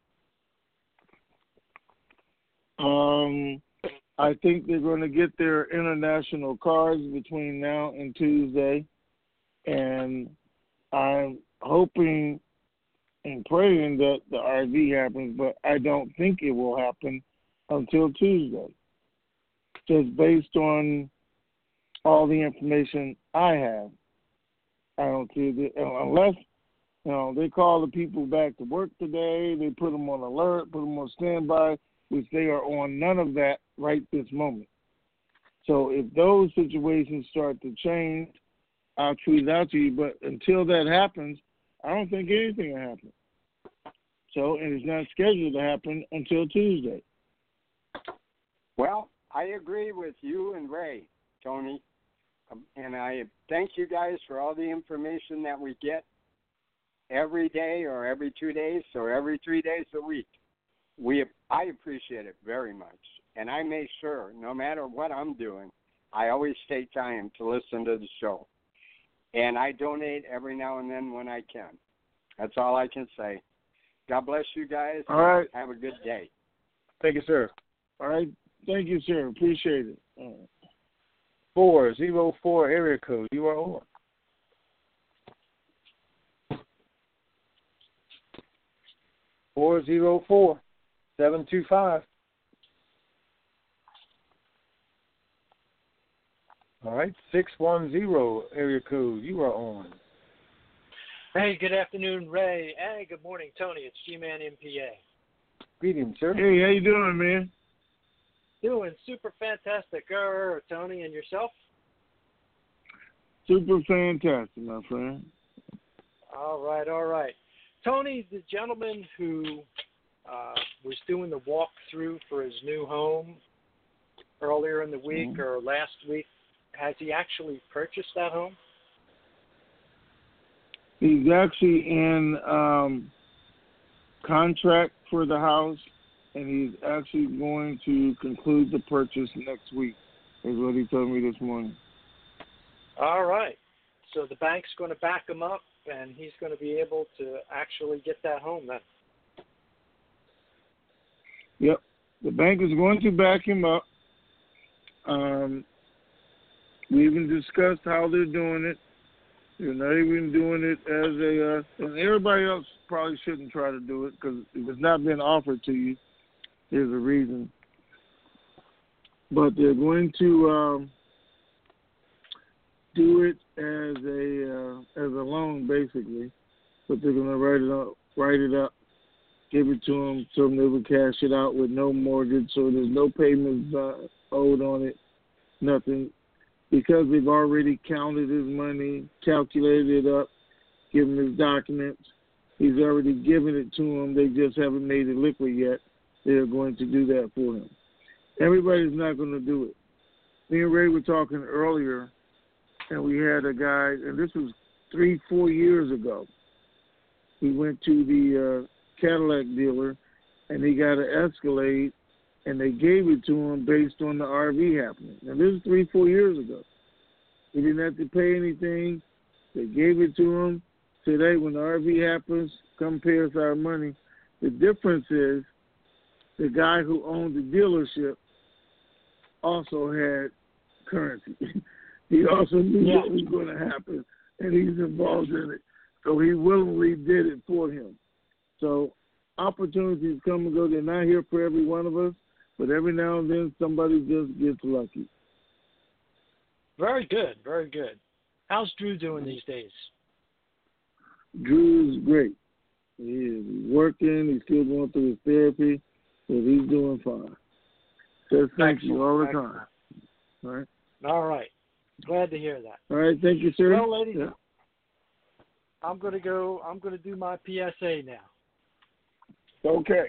Um, I think they're going to get their international cards between now and Tuesday, and I'm hoping and praying that the R V happens, but I don't think it will happen until Tuesday, just based on all the information I have. I don't see it unless, you know, they call the people back to work today, they put them on alert, put them on standby, which they are on none of that right this moment. So if those situations start to change, I'll tweet it out to you. But until that happens, I don't think anything will happen. So, and it's not scheduled to happen until Tuesday. Well, I agree with you and Ray, Tony. Um, and I thank you guys for all the information that we get every day or every two days or every three days a week. We I appreciate it very much. And I make sure, no matter what I'm doing, I always take time to listen to the show. And I donate every now and then when I can. That's all I can say. God bless you guys. All right. Have a good day. Thank you, sir. All right. Thank you, sir. Appreciate it. All right. four zero four area code. You are on. four zero four, seven two five. All right, six one zero area code. You are on. Hey, good afternoon, Ray. Hey, good morning, Tony. It's G-Man M P A. Greetings, sir. Hey, how you doing, man? Doing super fantastic, uh, Tony, and yourself? Super fantastic, my friend. All right, all right. Tony, the gentleman who uh, was doing the walkthrough for his new home earlier in the week mm-hmm. or last week, has he actually purchased that home? He's actually in um, contract for the house, and he's actually going to conclude the purchase next week, is what he told me this morning. All right. So the bank's going to back him up, and he's going to be able to actually get that home then. Yep. The bank is going to back him up. Um, we even discussed how they're doing it. They're not even doing it as a, uh, and everybody else probably shouldn't try to do it because if it's not been offered to you, there's a reason. But they're going to um, do it as a uh, as a loan, basically. But they're going to write it up, write it up, give it to them, so they will cash it out with no mortgage, so there's no payments uh, owed on it, nothing. Because they've already counted his money, calculated it up, given his documents. He's already given it to them. They just haven't made it liquid yet. They're going to do that for him. Everybody's not going to do it. Me and Ray were talking earlier, and we had a guy, and this was three, four years ago. He went to the uh, Cadillac dealer, and he got an Escalade, and they gave it to him based on the R V happening. Now, this is three, four years ago. He didn't have to pay anything. They gave it to him. Today, when the R V happens, come pay us our money. The difference is the guy who owned the dealership also had currency. He also knew yeah. what was going to happen, and he's involved in it. So he willingly did it for him. So opportunities come and go. They're not here for every one of us. But every now and then, somebody just gets lucky. Very good, very good. How's Drew doing these days? Drew's great. He is working. He's still going through his therapy, but he's doing fine. Says thank Excellent. you all the Excellent. time. All right. All right. Glad to hear that. All right. Thank you, sir. Well, ladies, yeah. I'm going to go. I'm going to do my P S A now. Okay.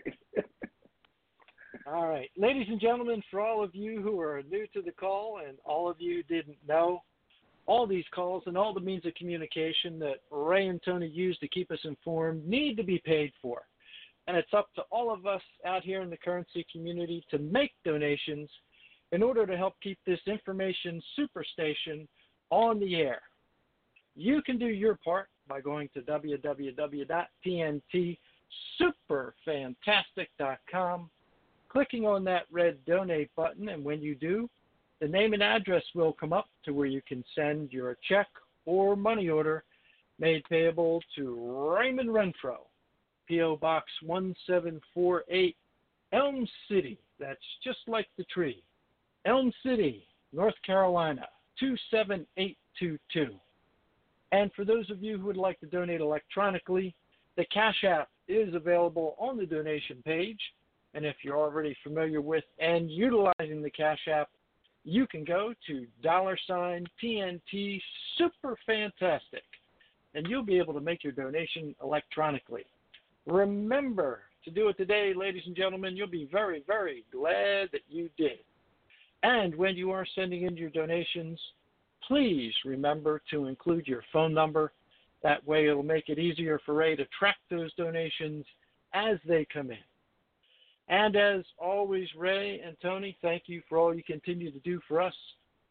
All right. Ladies and gentlemen, for all of you who are new to the call and all of you didn't know, all these calls and all the means of communication that Ray and Tony use to keep us informed need to be paid for. And it's up to all of us out here in the currency community to make donations in order to help keep this information superstation on the air. You can do your part by going to w w w dot t n t super fantastic dot com, clicking on that red donate button, and when you do, the name and address will come up to where you can send your check or money order made payable to Raymond Renfro, P O. Box one seven four eight, Elm City, that's just like the tree, Elm City, North Carolina, two seven eight two two. And for those of you who would like to donate electronically, the Cash App is available on the donation page. And if you're already familiar with and utilizing the Cash App, you can go to dollar sign T N T Super Fantastic, and you'll be able to make your donation electronically. Remember to do it today, ladies and gentlemen. You'll be very, very glad that you did. And when you are sending in your donations, please remember to include your phone number. That way it'll make it easier for Ray to track those donations as they come in. And as always, Ray and Tony, thank you for all you continue to do for us.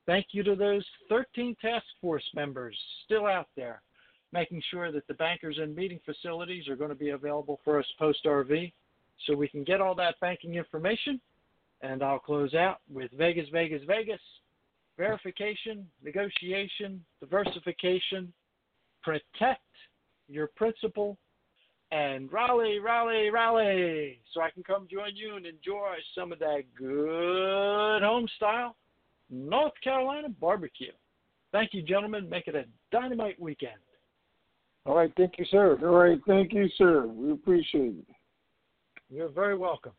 Thank you to those thirteen task force members still out there, making sure that the bankers and meeting facilities are going to be available for us post-R V so we can get all that banking information. And I'll close out with Vegas, Vegas, Vegas, verification, negotiation, diversification, protect your principal, and rally, rally, rally, so I can come join you and enjoy some of that good home-style North Carolina barbecue. Thank you, gentlemen. Make it a dynamite weekend. All right. Thank you, sir. All right. Thank you, sir. We appreciate it. You're very welcome.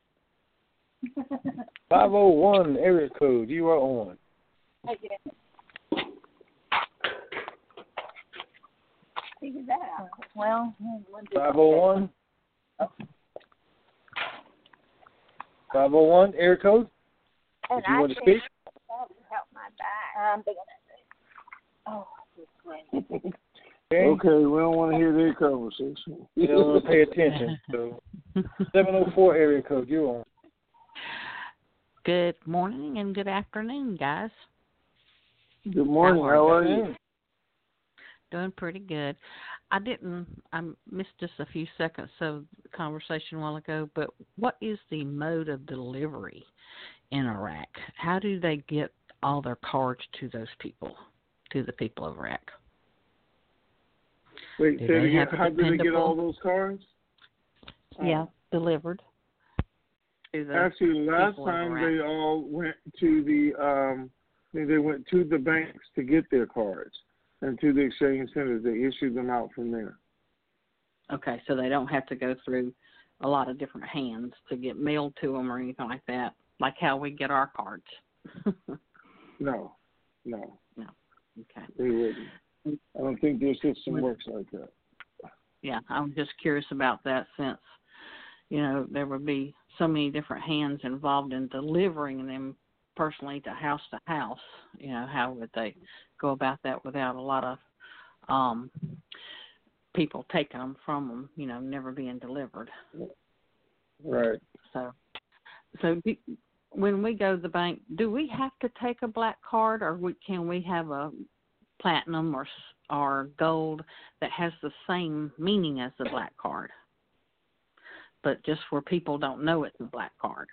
five oh one area code. You are on. Figure that out. Well, five oh one. five oh one area code. And Did you I want to think speak? that would help my back. I'm big enough. Oh, this way. Okay. Okay, we don't want to hear their conversation. You don't want to pay attention. So, seven oh four area code. You're on. Good morning and good afternoon, guys. Good morning. How are you? Doing pretty good. I didn't, I missed just a few seconds of the conversation a while ago, but what is the mode of delivery in Iraq? How do they get all their cards to those people, to the people of Iraq? Wait, do say they again, have a how do they get all dependable- those cards? Yeah, delivered. To the Actually, last people of time Iraq. they all went to the, um, they went to the banks to get their cards. And to the exchange centers, they issue them out from there. Okay, so they don't have to go through a lot of different hands to get mailed to them or anything like that, like how we get our cards. No, no. No. Okay. They wouldn't. I don't think their system works like that. Yeah, I'm just curious about that since, you know, there would be so many different hands involved in delivering them personally to house to house. You know, how would they go about that without a lot of um, people taking them from them, you know, never being delivered. Right. So, so do, when we go to the bank, do we have to take a black card, or we, can we have a platinum or or gold that has the same meaning as the black card, but just where people don't know it's a black card?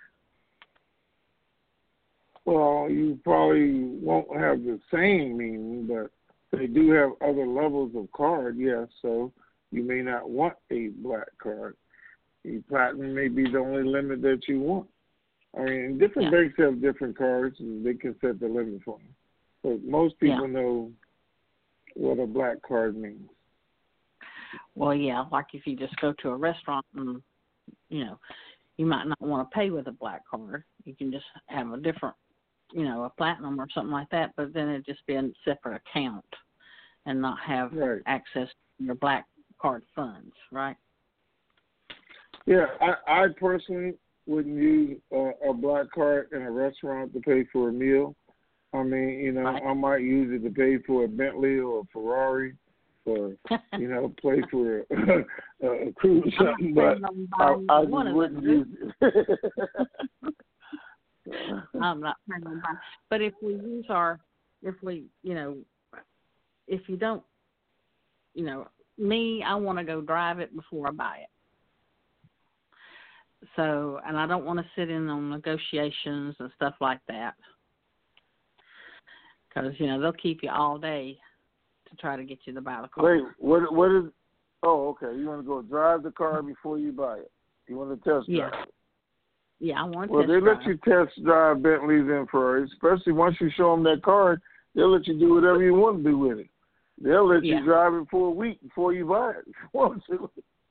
Well, you probably won't have the same meaning, but they do have other levels of card, yes, so you may not want a black card. The platinum may be the only limit that you want. I mean, different yeah. banks have different cards, and they can set the limit for them. But most people yeah. know what a black card means. Well, yeah, like if you just go to a restaurant and, you know, you might not want to pay with a black card. You can just have a different, you know, a platinum or something like that, but then it'd just be a separate account and not have right. access to your black card funds, right? Yeah, I, I personally wouldn't use a, a black card in a restaurant to pay for a meal. I mean, you know, right. I might use it to pay for a Bentley or a Ferrari or, you know, play for a, a cruise or something, but I, I just wouldn't use it. I'm not planning on buying. But if we use our, if we, you know, if you don't, you know, me, I want to go drive it before I buy it. So, and I don't want to sit in on negotiations and stuff like that. Because, you know, they'll keep you all day to try to get you to buy the car. Wait, what, what is, oh, okay. You want to go drive the car before you buy it. You want to test drive yeah. it. Yeah, I want to well, test they drive. let you test drive Bentleys and Ferraris, especially once you show them that card, they'll let you do whatever you want to do with it. They'll let yeah. you drive it for a week before you buy it if you want to.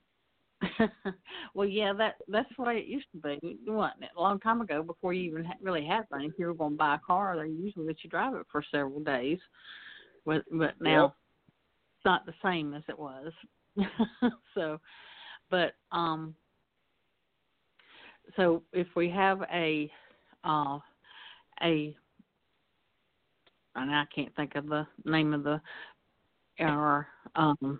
Well, yeah, that that's the way it used to be. What, a long time ago, before you even ha- really had money, if you were going to buy a car, they usually let you drive it for several days. But, but now yep. it's not the same as it was. so, but um, so if we have a uh, a, and I can't think of the name of the our um.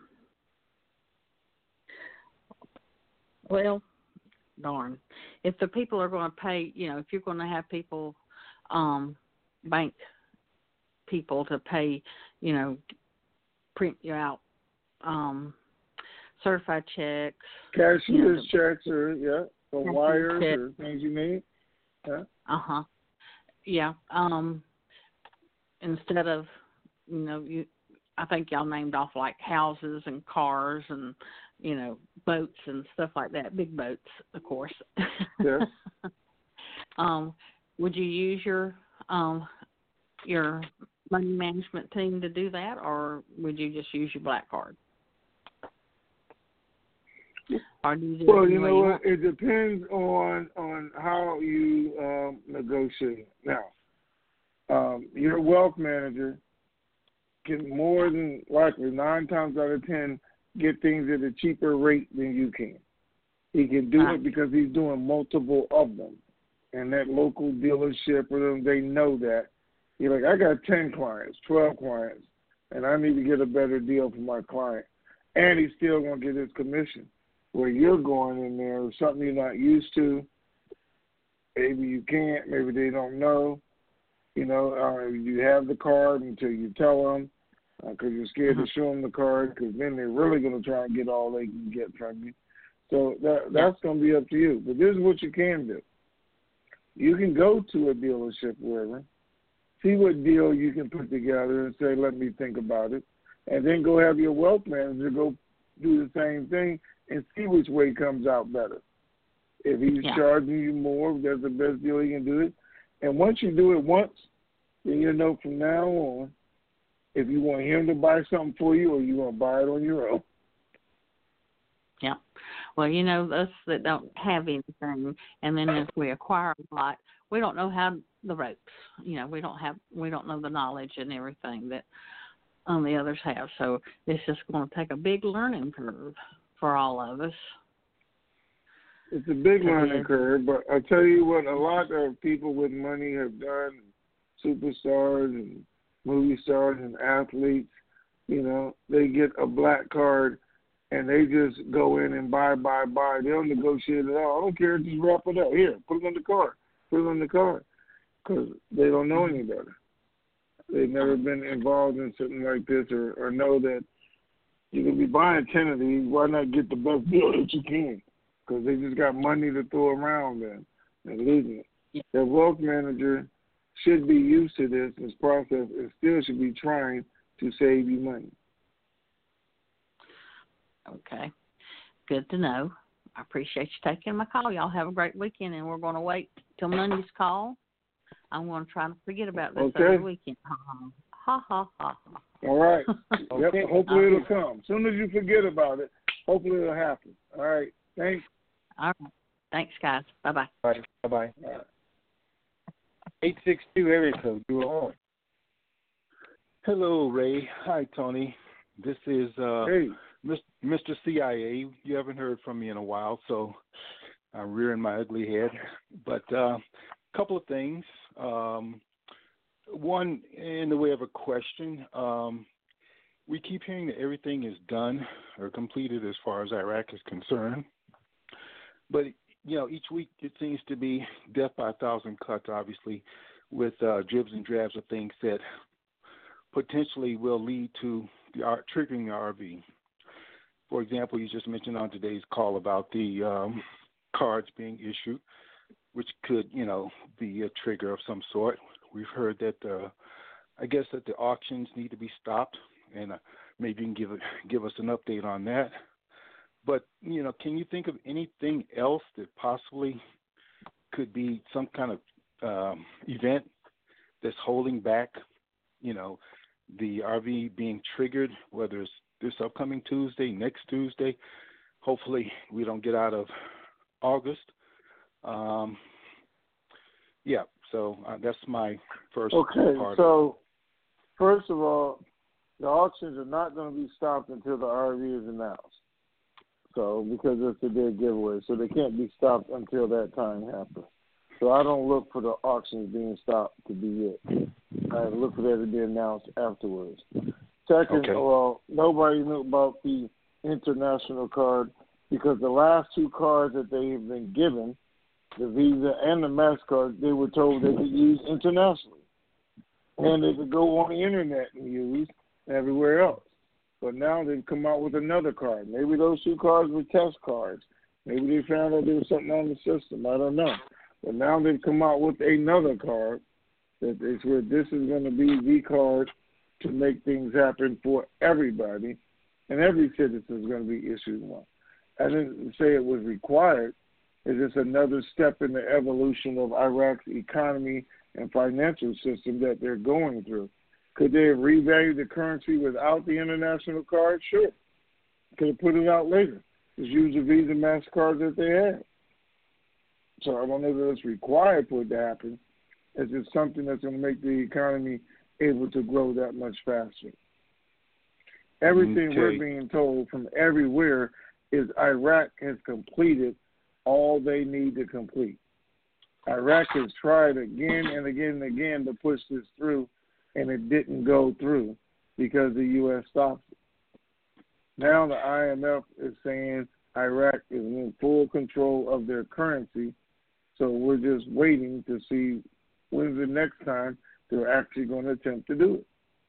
Well, darn. If the people are going to pay, you know, if you're going to have people um, bank people to pay, you know, print you out um, certified checks. Cashier's you know, checks or, yeah, or wires check. or things you need. Yeah. Uh-huh. Yeah. Um, instead of, you know, you, I think y'all named off like houses and cars and, you know, boats and stuff like that. Big boats, of course. Yeah. um, would you use your um, your money management team to do that, or would you just use your black card? Or do you do well, you know you what? want? It depends on on how you um, negotiate. Now, um, your wealth manager can more than likely, nine times out of ten, get things at a cheaper rate than you can. He can do Right. it because he's doing multiple of them. And that local dealership or them, they know that. You're like, I got ten clients, twelve clients, and I need to get a better deal for my client. And he's still going to get his commission. Where you're going in there with something you're not used to, maybe you can't, maybe they don't know. You know, uh, you have the card until you tell them because uh, you're scared Mm-hmm. to show them the card because then they're really going to try and get all they can get from you. So that that's going to be up to you. But this is what you can do. You can go to a dealership wherever, see what deal you can put together and say, let me think about it, and then go have your wealth manager go do the same thing and see which way comes out better. If he's Yeah. charging you more, if that's the best deal he can do it. And once you do it once, then you know from now on if you want him to buy something for you or you want to buy it on your own. Yeah. Well, you know, us that don't have anything, and then if we acquire a lot, we don't know how the ropes. You know, we don't have, we don't know the knowledge and everything that um, the others have. So it's just going to take a big learning curve for all of us. It's a big learning Yeah. curve, but I tell you what, a lot of people with money have done, superstars and movie stars and athletes, you know, they get a black card and they just go in and buy, buy, buy. They don't negotiate at all. I don't care, just wrap it up. Here, put it on the card. Put it on the card because they don't know any better. They've never been involved in something like this or, or know that you can be buying ten of these. Why not get the best deal that you can? Because they just got money to throw around then and losing it. Yeah. Their wealth manager should be used to this, this process, and still should be trying to save you money. Okay. Good to know. I appreciate you taking my call. Y'all have a great weekend, and we're going to wait till Monday's call. I'm going to try to forget about this Okay. over weekend. Ha, ha, ha, ha, ha. All right. Okay. Yep. Hopefully it'll come. As soon as you forget about it, hopefully it'll happen. All right. Thanks. All right. Thanks, guys. Bye-bye. Bye. Bye-bye. eight six two area code. You are on. Hello, Ray. Hi, Tony. This is uh, hey. Mister C I A. You haven't heard from me in a while, so I'm rearing my ugly head. But a uh, couple of things. Um, one, in the way of a question, um, we keep hearing that everything is done or completed as far as Iraq is concerned. But, you know, each week it seems to be death by a thousand cuts, obviously, with uh, dribs and drabs of things that potentially will lead to the R- triggering the R V. For example, you just mentioned on today's call about the um, cards being issued, which could, you know, be a trigger of some sort. We've heard that, uh, I guess that the auctions need to be stopped, and uh, maybe you can give, give us an update on that. But, you know, can you think of anything else that possibly could be some kind of um, event that's holding back, you know, the R V being triggered, whether it's this upcoming Tuesday, next Tuesday? Hopefully we don't get out of August. Um, yeah, so uh, that's my first okay, part. So, first of all, the auctions are not going to be stopped until the R V is announced. So, because it's a big giveaway, so they can't be stopped until that time happens. So I don't look for the auctions being stopped to be it. I look for that to be announced afterwards. Second, okay. well, nobody knew about the international card because the last two cards that they have been given, the Visa and the MasterCard, they were told they could use internationally. and they could go on the internet and use everywhere else. But now they've come out with another card. Maybe those two cards were test cards. Maybe they found out there was something on the system. I don't know. But now they've come out with another card that they swear this is going to be the card to make things happen for everybody, and every citizen is going to be issued one. I didn't say it was required. It's just another step in the evolution of Iraq's economy and financial system that they're going through. Could they have revalued the currency without the international card? Sure. Could have put it out later. Just use the Visa, MasterCard that they had. So I don't know that it's required for it to happen. It's just something that's going to make the economy able to grow that much faster. Everything okay. we're being told from everywhere is Iraq has completed all they need to complete. Iraq has tried again and again and again to push this through, and it didn't go through because the U S stopped it. Now the I M F is saying Iraq is in full control of their currency, so we're just waiting to see when's the next time they're actually going to attempt to do it.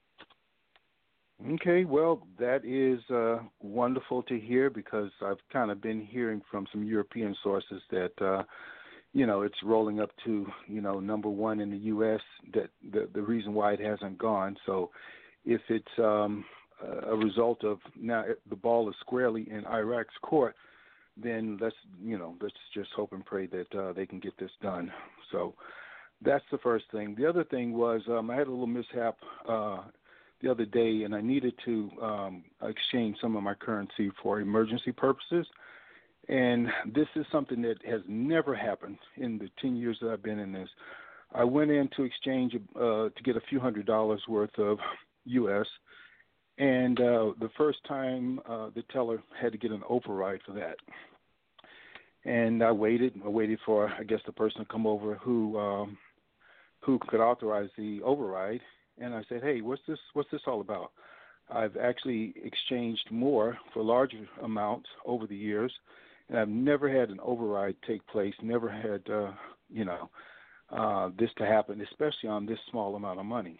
Okay, well, that is uh, wonderful to hear because I've kind of been hearing from some European sources that, uh, you know, it's rolling up to, you know, number one in the U S, that the, the reason why it hasn't gone. So if it's um, a result of now the ball is squarely in Iraq's court, then let's, you know, let's just hope and pray that uh, they can get this done. So that's the first thing. The other thing was um, I had a little mishap uh, the other day, and I needed to um, exchange some of my currency for emergency purposes. And this is something that has never happened in the ten years that I've been in this. I went in to exchange uh, to get a few hundred dollars worth of U S, and uh, the first time uh, the teller had to get an override for that. And I waited. I waited for, I guess, the person to come over who um, who could authorize the override. And I said, hey, what's this What's this all about? I've actually exchanged more for larger amounts over the years, and I've never had an override take place, never had, uh, you know, uh, this to happen, especially on this small amount of money.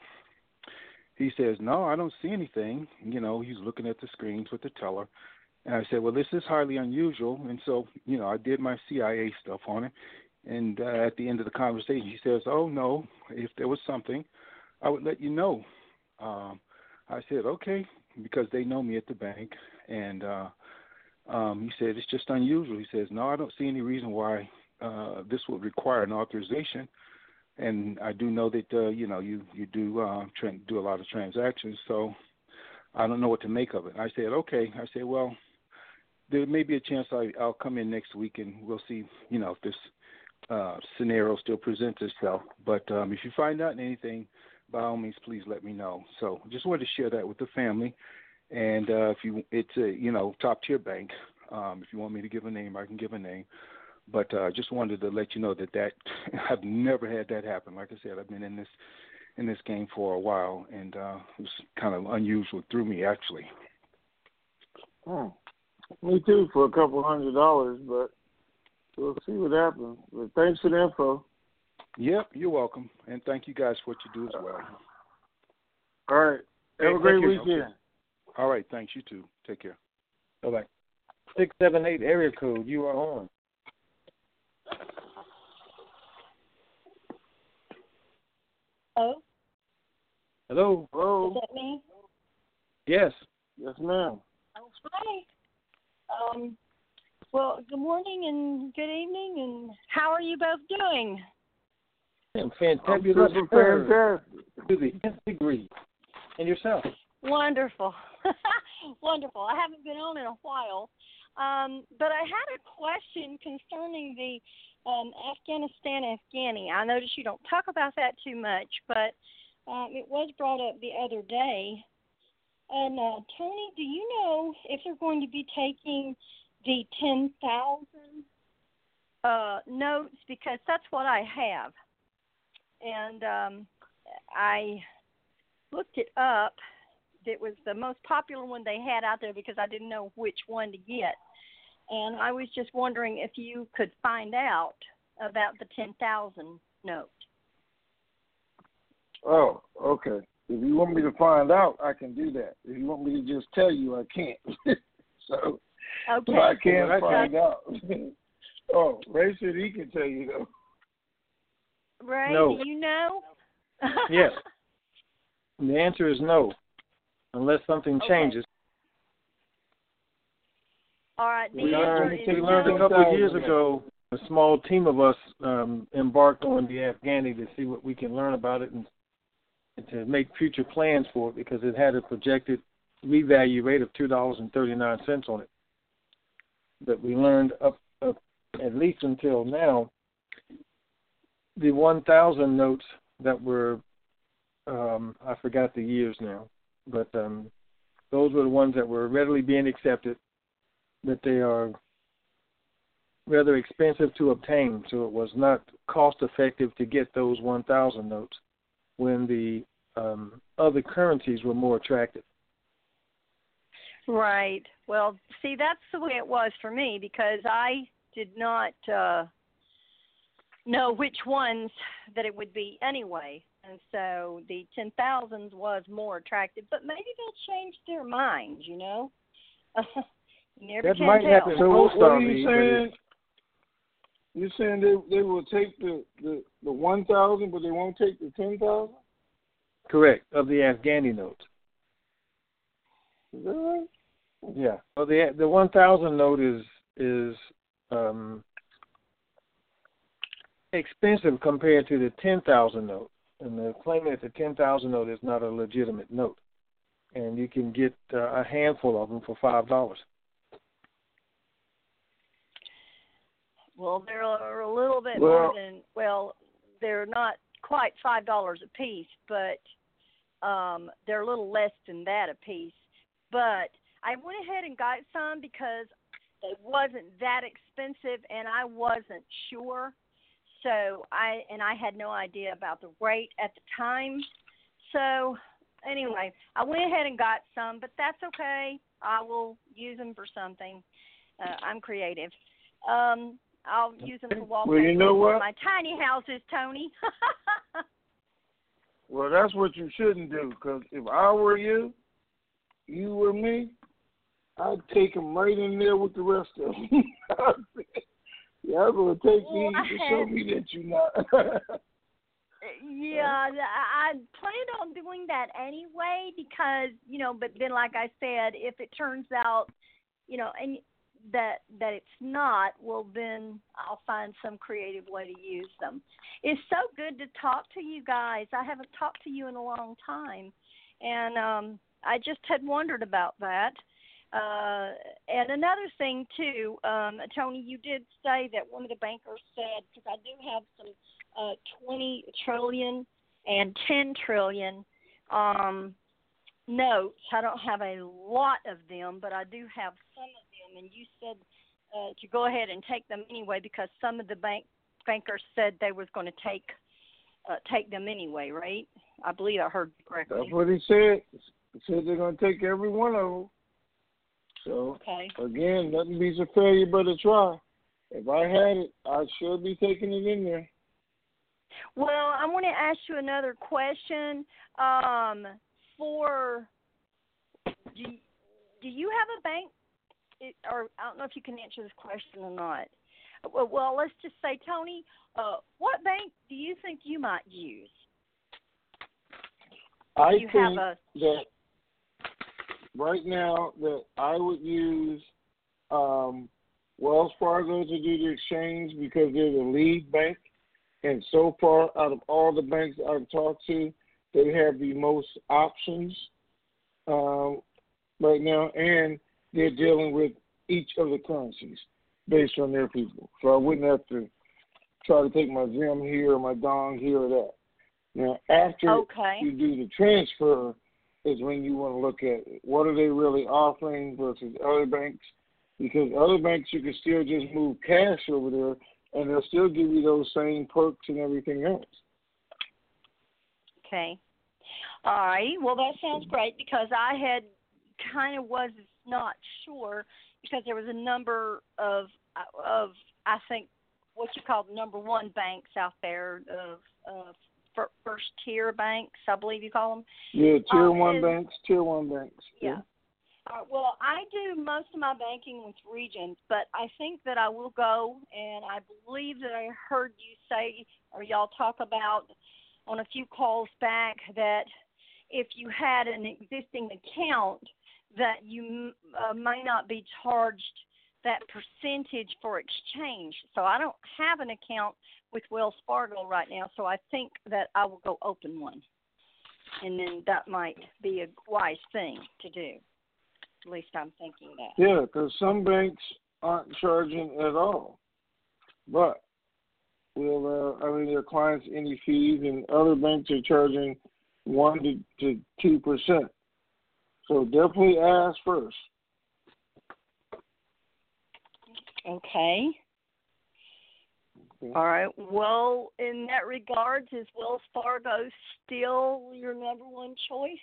He says, no, I don't see anything. You know, he's looking at the screens with the teller. And I said, well, this is highly unusual. And so, you know, I did my C I A stuff on it. And uh, at the end of the conversation, he says, oh, no, if there was something, I would let you know. Um, I said, okay, because they know me at the bank. And uh, um, he said, it's just unusual. He says, no, I don't see any reason why uh, this would require an authorization. And I do know that, uh, you know, you, you do uh, tra- do a lot of transactions, so I don't know what to make of it. I said, okay. I said, well, there may be a chance I, I'll come in next week and we'll see, you know, if this uh, scenario still presents itself. But um, if you find out anything, by all means, please let me know. So just wanted to share that with the family. And uh, if you, it's a, you know, top tier bank. Um, if you want me to give a name, I can give a name. But I uh, just wanted to let you know that, that I've never had that happen. Like I said, I've been in this in this game for a while, and uh, it was kind of unusual through me, actually. Oh, me too, for a couple hundred dollars, but we'll see what happens. But thanks for the info. Yep, you're welcome, and thank you guys for what you do as well. All right. Have hey, a great weekend. You. All right, thanks. You too. Take care. Bye-bye. six seven eight area code, you are on. Hello? Hello? Hello? Is that me? Yes. Yes, ma'am. Oh, hi. Um, well, good morning and good evening, and how are you both doing? I'm fantabulous. Fantastic. To the nth degree. And yourself? Wonderful. Wonderful. I haven't been on in a while, um, but I had a question concerning the Um, Afghanistan, Afghani. I notice you don't talk about that too much, but um, it was brought up the other day. And uh, Tony, do you know if they're going to be taking the ten thousand uh, notes? Because that's what I have. And um, I looked it up. It was the most popular one they had out there because I didn't know which one to get. And I was just wondering if you could find out about the ten thousand note. Oh, okay. If you want me to find out, I can do that. If you want me to just tell you, I can't. so, okay. but I can't well, find out. oh, Ray said he can tell you, though. Ray, no. do you know? Yes. The answer is no, unless something okay. changes. All right. The we answer learned, is we no. learned a couple of years ago, a small team of us um, embarked on the Afghani to see what we can learn about it and, and to make future plans for it because it had a projected revalue rate of two dollars and thirty-nine cents on it. But we learned up, up at least until now, the one thousand notes that were, um, I forgot the years now, but um, those were the ones that were readily being accepted, that they are rather expensive to obtain, so it was not cost effective to get those one thousand notes when the um, other currencies were more attractive. Right. Well, see, that's the way it was for me because I did not uh, know which ones that it would be anyway. And so the ten thousands was more attractive, but maybe they'll change their minds, you know? you never that can might tell. happen. So what, what are me, you saying? You're saying they they will take the, the, the one thousand, but they won't take the ten thousand? Correct, of the Afghani notes. Is that right? Yeah. Well, the the one thousand note is is um, expensive compared to the ten thousand note, and they're claiming that the ten thousand note is not a legitimate note, and you can get uh, a handful of them for five dollars. Well, they're a little bit well, more than well, they're not quite five dollars a piece, but um, they're a little less than that a piece. But I went ahead and got some because it wasn't that expensive, and I wasn't sure. So I and I had no idea about the rate at the time. So anyway, I went ahead and got some, but that's okay. I will use them for something. Uh, I'm creative. Um, I'll use them for wallpaper. Well, you know what? My tiny houses, Tony. Well, that's what you shouldn't do, because if I were you, you were me, I'd take them right in there with the rest of them. yeah, I'm going to take well, these to show me that you're not. Yeah, I planned on doing that anyway because, you know, but then like I said, if it turns out, you know, and that that it's not, well, then I'll find some creative way to use them. It's so good to talk to you guys. I haven't talked to you in a long time, and um, I just had wondered about that. Uh, and another thing, too, um, Tony, you did say that one of the bankers said, because I do have some uh, twenty trillion and ten trillion um, notes. I don't have a lot of them, but I do have some of them. And you said uh, to go ahead and take them anyway because some of the bank bankers said they was going to take uh, take them anyway, right? I believe I heard correctly. That's what he said. He said they're going to take every one of them. So, okay. Again, nothing beats a failure but a try. If I had it, I should be taking it in there. Well, I want to ask you another question. Um, for do, do you have a bank, it, or I don't know if you can answer this question or not. Well, well let's just say, Tony, uh, what bank do you think you might use? I do you think have a, that right now that I would use um, Wells Fargo to do the exchange because they're the lead bank. And so far, out of all the banks I've talked to, they have the most options um, right now, and they're dealing with each of the currencies based on their people. So I wouldn't have to try to take my Zim here or my Dong here or that. Now, after okay. you do the transfer is when you want to look at what are they really offering versus other banks, because other banks you can still just move cash over there, and they'll still give you those same perks and everything else. Okay. All right. Well, that sounds great because I had kind of was not sure because there was a number of, of I think, what you call number one banks out there of, of fir- first tier banks, I believe you call them. Yeah, tier Um, one and- banks, tier one banks. Yeah. Uh, well, I do most of my banking with Regions, but I think that I will go, and I believe that I heard you say, or y'all talk about on a few calls back, that if you had an existing account, that you uh, may not be charged that percentage for exchange. So I don't have an account with Wells Fargo right now, so I think that I will go open one. And then that might be a wise thing to do. At least I'm thinking that. Yeah, because some banks aren't charging at all. But, will uh, I mean, their clients any fees, and other banks are charging one to, to two percent. So definitely ask first. Okay. okay. All right. Well, in that regards, is Wells Fargo still your number one choice?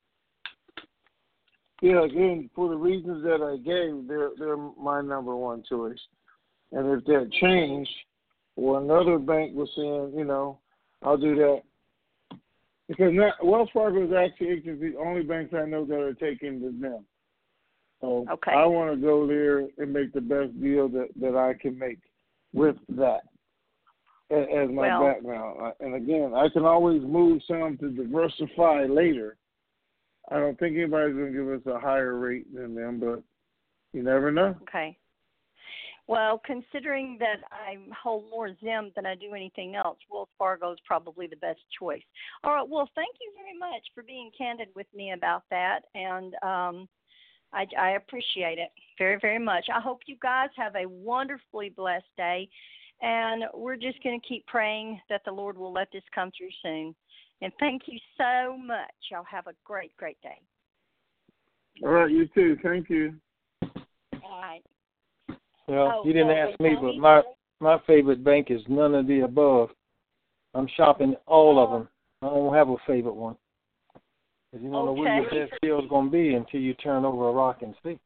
Yeah, again, for the reasons that I gave, they're they're my number one choice. And if that changed, or another bank was saying, you know, I'll do that. Because not, Wells Fargo is actually the only banks I know that are taking the them. So okay. I want to go there and make the best deal that, that I can make with that as, as my well, background. And again, I can always move some to diversify later. I don't think anybody's going to give us a higher rate than them, but you never know. Okay. Well, considering that I hold more Zim than I do anything else, Wells Fargo is probably the best choice. All right. Well, thank you very much for being candid with me about that, and um, I, I appreciate it very, very much. I hope you guys have a wonderfully blessed day, and we're just going to keep praying that the Lord will let this come through soon. And thank you so much. Y'all have a great, great day. All right, you too. Thank you. All right. Well, Oh, you didn't uh, ask me, but my my favorite bank is none of the above. I'm shopping all of them. I don't have a favorite one. Because you don't know where your best deal is going to be until you turn over a rock and see.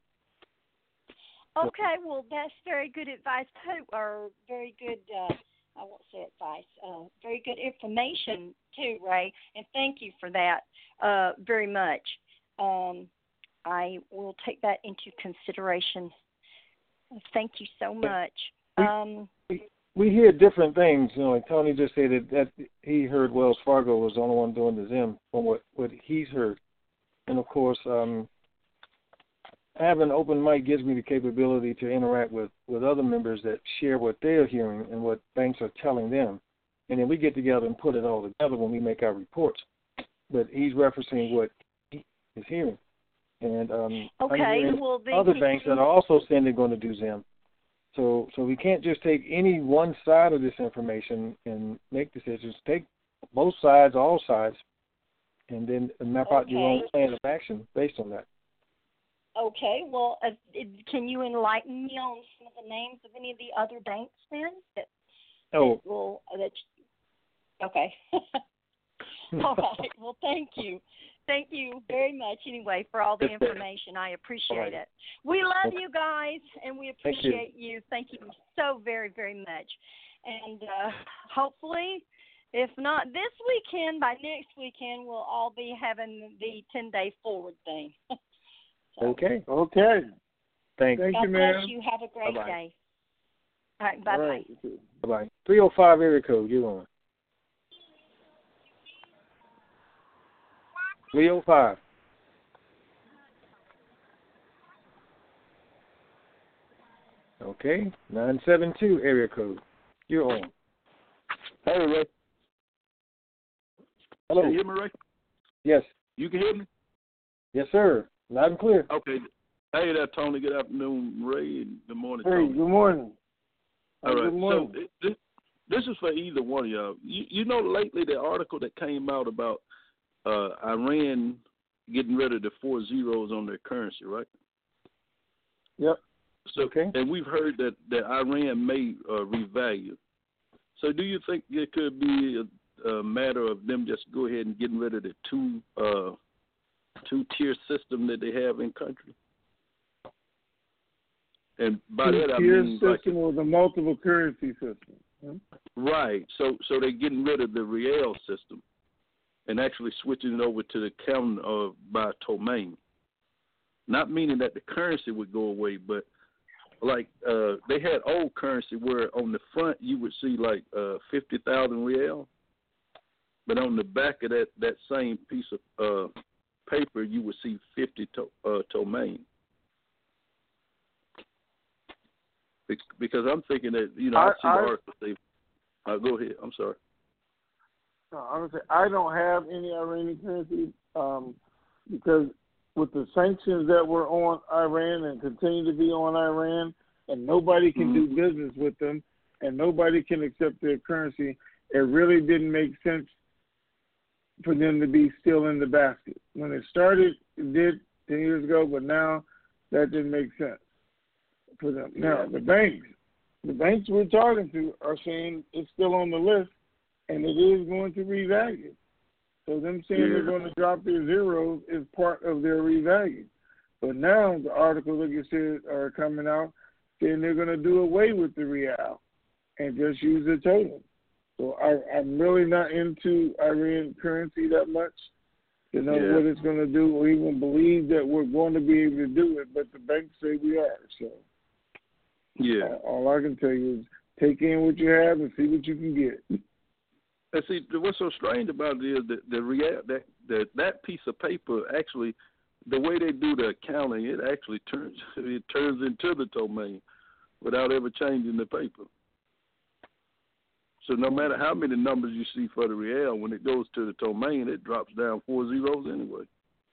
Okay, well, that's very good advice, too, or very good, uh, I won't say advice, uh, very good information, too, Ray, and thank you for that uh, very much. Um, I will take that into consideration. Thank you so much. Um, we, we hear different things. You know, like Tony just said that, that he heard Wells Fargo was the only one doing the Zim from what, what he's heard. And, of course, um, having open mic gives me the capability to interact with, with other members that share what they're hearing and what banks are telling them. And then we get together and put it all together when we make our reports. But he's referencing what he is hearing. And um, okay, I'm well, then other banks that are also saying they're going to do Zim. So so we can't just take any one side of this information and make decisions. Take both sides, all sides, and then map out your own plan of action based on that. Okay, well, uh, can you enlighten me on some of the names of any of the other banks then? That, oh. That will, that, okay. All right, well, thank you. Thank you very much, anyway, for all the information. I appreciate right. it. We love you guys, and we appreciate Thank you. you. Thank you so very, very much. And uh, hopefully, if not this weekend, by next weekend, we'll all be having the ten-day forward thing. so, okay. Okay. Thank, Thank God you, ma'am. bless you. Have a great Bye-bye. day. All right, bye-bye. All right. Bye-bye. three oh five area code, you're on. three oh five. Okay, nine seven two area code. You're on. Hey, Ray. Hello. Can you hear me, Ray? Yes. You can hear me? Yes, sir. Loud and clear. Okay. Hey there, Tony. Good afternoon, Ray. And good morning, hey, Tony. Good morning. All right. Good morning. So this, this is for either one of y'all. You, you know, lately the article that came out about uh, Iran getting rid of the four zeros on their currency, right? Yep. So, okay. And we've heard that, that Iran may uh, revalue. So do you think it could be a, a matter of them just go ahead and getting rid of the two uh, two tier system that they have in country? And by two that I tier mean system like or the multiple currency system. Hmm? Right. So so they're getting rid of the real system and actually switching it over to the counting of by Tomaine. Not meaning that the currency would go away, but like uh, they had old currency where on the front you would see like uh, fifty thousand real, but on the back of that, that same piece of uh, paper you would see fifty to, uh, Tomaine. Because I'm thinking that, you know, I, I see I, the article say, uh, go ahead, I'm sorry. No, I'm gonna say I don't have any Iranian currency um, because with the sanctions that were on Iran and continue to be on Iran, and nobody can mm-hmm. do business with them, and nobody can accept their currency, it really didn't make sense for them to be still in the basket. When it started, it did ten years ago, but now that didn't make sense for them. Now, the banks, the banks we're talking to are saying it's still on the list, and it is going to revalue. So them saying yeah. they're going to drop their zeros is part of their revalue. But now the articles, like you said, are coming out saying they're going to do away with the real and just use the total. So I, I'm really not into Iran currency that much to know yeah. what it's going to do or even believe that we're going to be able to do it, but the banks say we are. So yeah, uh, all I can tell you is take in what you have and see what you can get. And see, what's so strange about it is that the real that that that piece of paper actually, the way they do the accounting, it actually turns it turns into the Tomaine without ever changing the paper. So no matter how many numbers you see for the real, when it goes to the Tomaine, it drops down four zeros anyway.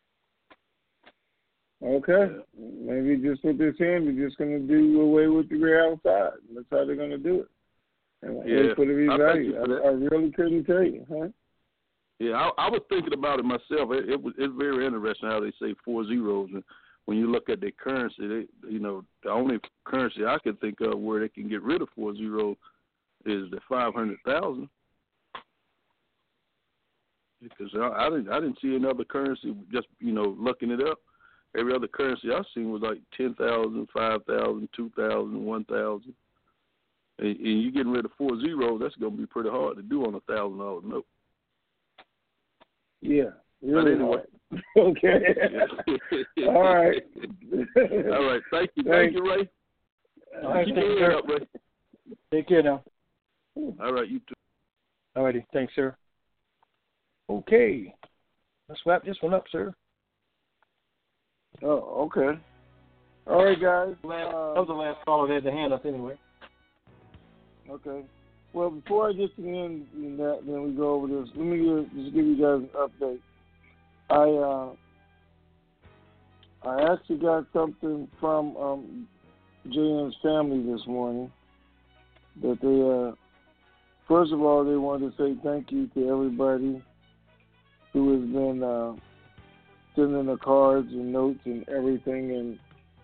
Okay, yeah. Maybe just what they're saying, they're just going to do away with the real side. That's how they're going to do it. And yeah, wait for the revalue. I, I, I really couldn't tell you, huh? Yeah, I, I was thinking about it myself. It, it was it's very interesting how they say four zeros, and when you look at their currency, they, you know, the only currency I can think of where they can get rid of four zeros is the five hundred thousand. Because I, I didn't I didn't see another currency. Just you know, looking it up, every other currency I've seen was like ten thousand, five thousand, two thousand, one thousand. And, and you getting rid of four zeros, that's going to be pretty hard to do on a thousand dollar note. Yeah, really but anyway. hard. Okay. Yeah. All right. All right. Thank you. Thank, Thank you, Ray. All right, Keep thanks, your sir. head up, Ray. Take care now. All right, you too. All righty. Thanks, sir. Okay. Let's wrap this one up, sir. Oh, okay. All right, guys. Last, uh, that was the last caller that had the hand up anyway. Okay. Well, before I get to the end of that, then we go over this. Let me give, just give you guys an update. I uh, I actually got something from um, J M's family this morning. That they, uh, first of all, they wanted to say thank you to everybody who has been uh, sending the cards and notes and everything. And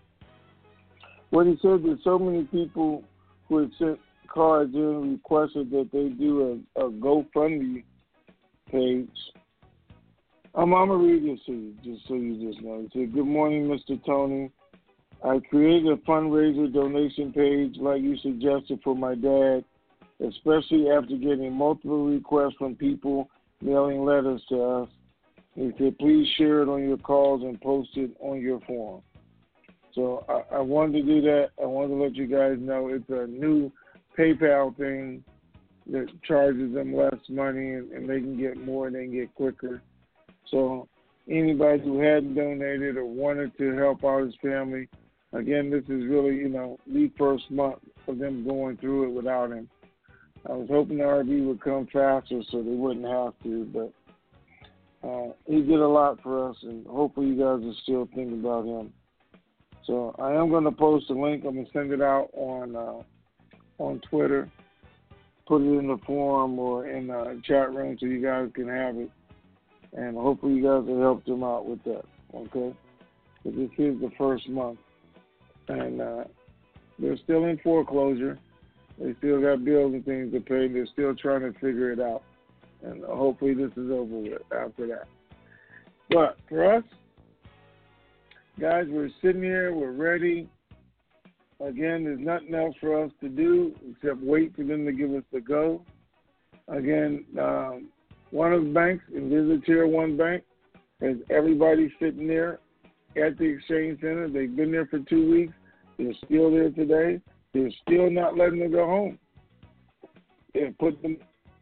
what he said, there's so many people who had sent cards in requested that they do a, a GoFundMe page. I'm, I'm going to read this to you, just so you just know. He said, "Good morning, Mister Tony. I created a fundraiser donation page like you suggested for my dad, especially after getting multiple requests from people mailing letters to us. He said, please share it on your calls and post it on your forum." So I, I wanted to do that. I wanted to let you guys know it's a new PayPal thing that charges them less money and, and they can get more and they can get quicker. So anybody who hadn't donated or wanted to help out his family, again, this is really, you know, the first month of them going through it without him. I was hoping the R V would come faster so they wouldn't have to, but uh, he did a lot for us, and hopefully you guys are still thinking about him. So I am going to post a link. I'm going to send it out on uh, on Twitter, put it in the forum or in the chat room so you guys can have it. And hopefully you guys will help them out with that, okay? Because this is the first month. And uh, they're still in foreclosure. They still got bills and things to pay. They're still trying to figure it out. And hopefully this is over with after that. But for us, guys, we're sitting here. We're ready. again, there's nothing else for us to do except wait for them to give us the go. Again, um, one of the banks, and this is a Tier one bank, has everybody sitting there at the exchange center. They've been there for two weeks. They're still there today. They're still not letting them go home. They put them.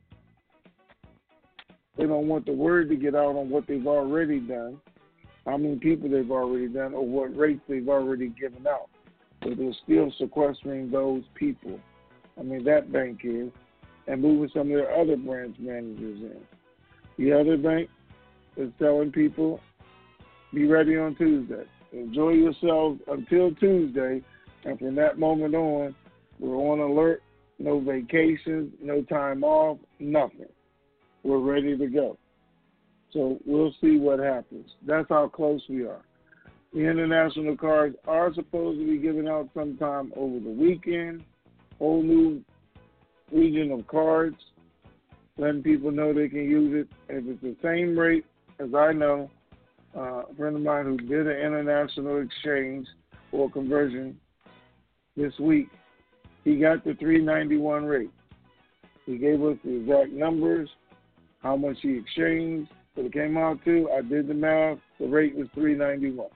They don't want the word to get out on what they've already done, how many people they've already done, or what rates they've already given out. But they're still sequestering those people. I mean, that bank is, and moving some of their other branch managers in. The other bank is telling people, be ready on Tuesday. Enjoy yourselves until Tuesday, and from that moment on, we're on alert. No vacations, no time off, nothing. We're ready to go. So we'll see what happens. That's how close we are. The international cards are supposed to be given out sometime over the weekend. Whole new region of cards, letting people know they can use it. If it's the same rate as I know, uh, a friend of mine who did an international exchange or conversion this week, he got the three ninety-one rate. He gave us the exact numbers, how much he exchanged, what it came out to. I did the math. The rate was three ninety-one.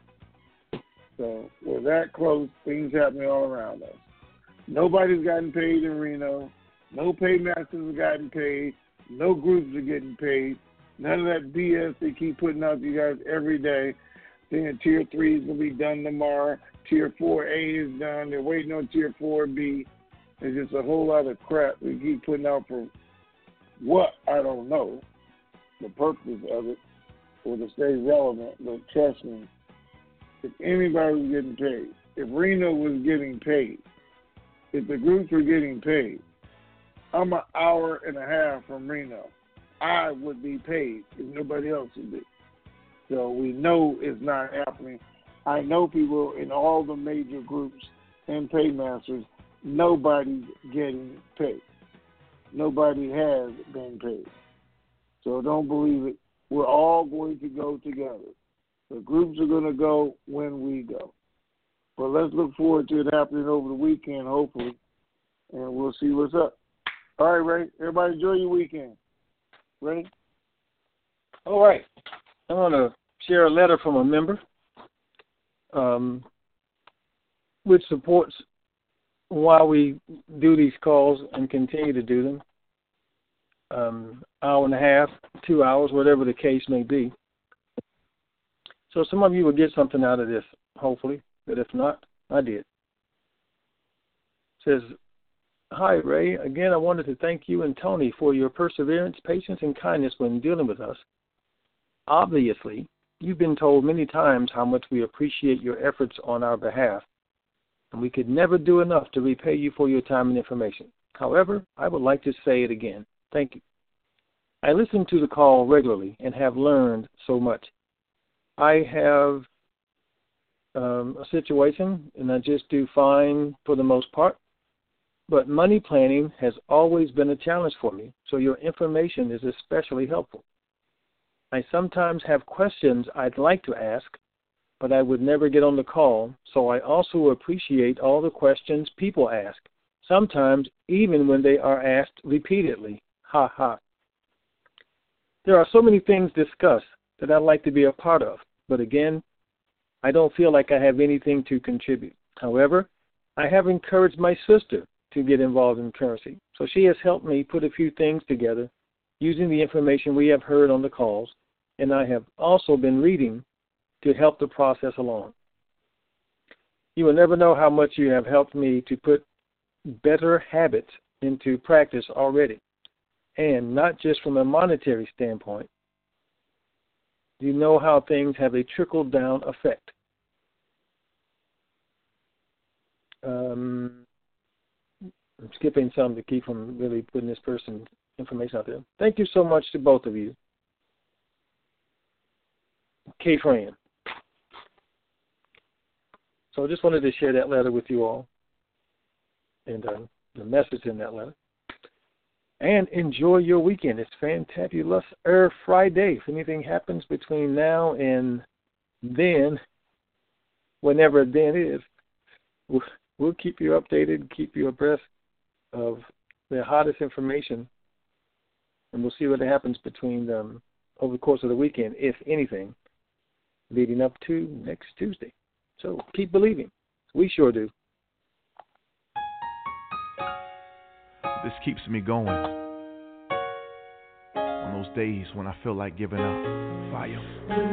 So we're that close. Things happening all around us. Nobody's gotten paid in Reno. No paymasters have gotten paid. No groups are getting paid. None of that B S they keep putting out to you guys every day. Saying Tier three is going to be done tomorrow. Tier four A is done. They're waiting on Tier four B. There's just a whole lot of crap they keep putting out for what, I don't know, the purpose of it, or to stay relevant. But trust me, if anybody was getting paid, if Reno was getting paid, if the groups were getting paid, I'm an hour and a half from Reno. I would be paid if nobody else would be. So we know it's not happening. I know people in all the major groups and paymasters, nobody's getting paid. Nobody has been paid. So don't believe it. We're all going to go together. The groups are going to go when we go. But let's look forward to it happening over the weekend, hopefully, and we'll see what's up. All right, Ray. Everybody enjoy your weekend. Ready? All right. I want to share a letter from a member, um, which supports why we do these calls and continue to do them. Um, hour and a half, two hours, whatever the case may be. So some of you will get something out of this, hopefully, but if not, I did. It says, hi, Ray. Again, I wanted to thank you and Tony for your perseverance, patience, and kindness when dealing with us. Obviously, you've been told many times how much we appreciate your efforts on our behalf, and we could never do enough to repay you for your time and information. However, I would like to say it again. Thank you. I listen to the call regularly and have learned so much. I have um, a situation, and I just do fine for the most part, but money planning has always been a challenge for me, so your information is especially helpful. I sometimes have questions I'd like to ask, but I would never get on the call, so I also appreciate all the questions people ask, sometimes even when they are asked repeatedly. Ha ha. There are so many things discussed that I'd like to be a part of, but again, I don't feel like I have anything to contribute. However, I have encouraged my sister to get involved in currency, so she has helped me put a few things together using the information we have heard on the calls, and I have also been reading to help the process along. You will never know how much you have helped me to put better habits into practice already, and not just from a monetary standpoint. You know how things have a trickle-down effect. Um, I'm skipping some to keep from really putting this person's information out there. Thank you so much to both of you. K. Fran. So I just wanted to share that letter with you all and uh, the message in that letter. And enjoy your weekend. It's fantabulous er Friday. If anything happens between now and then, whenever then is, we'll keep you updated, keep you abreast of the hottest information, and we'll see what happens between them over the course of the weekend, if anything, leading up to next Tuesday. So keep believing. We sure do. This keeps me going on those days when I feel like giving up. Fire.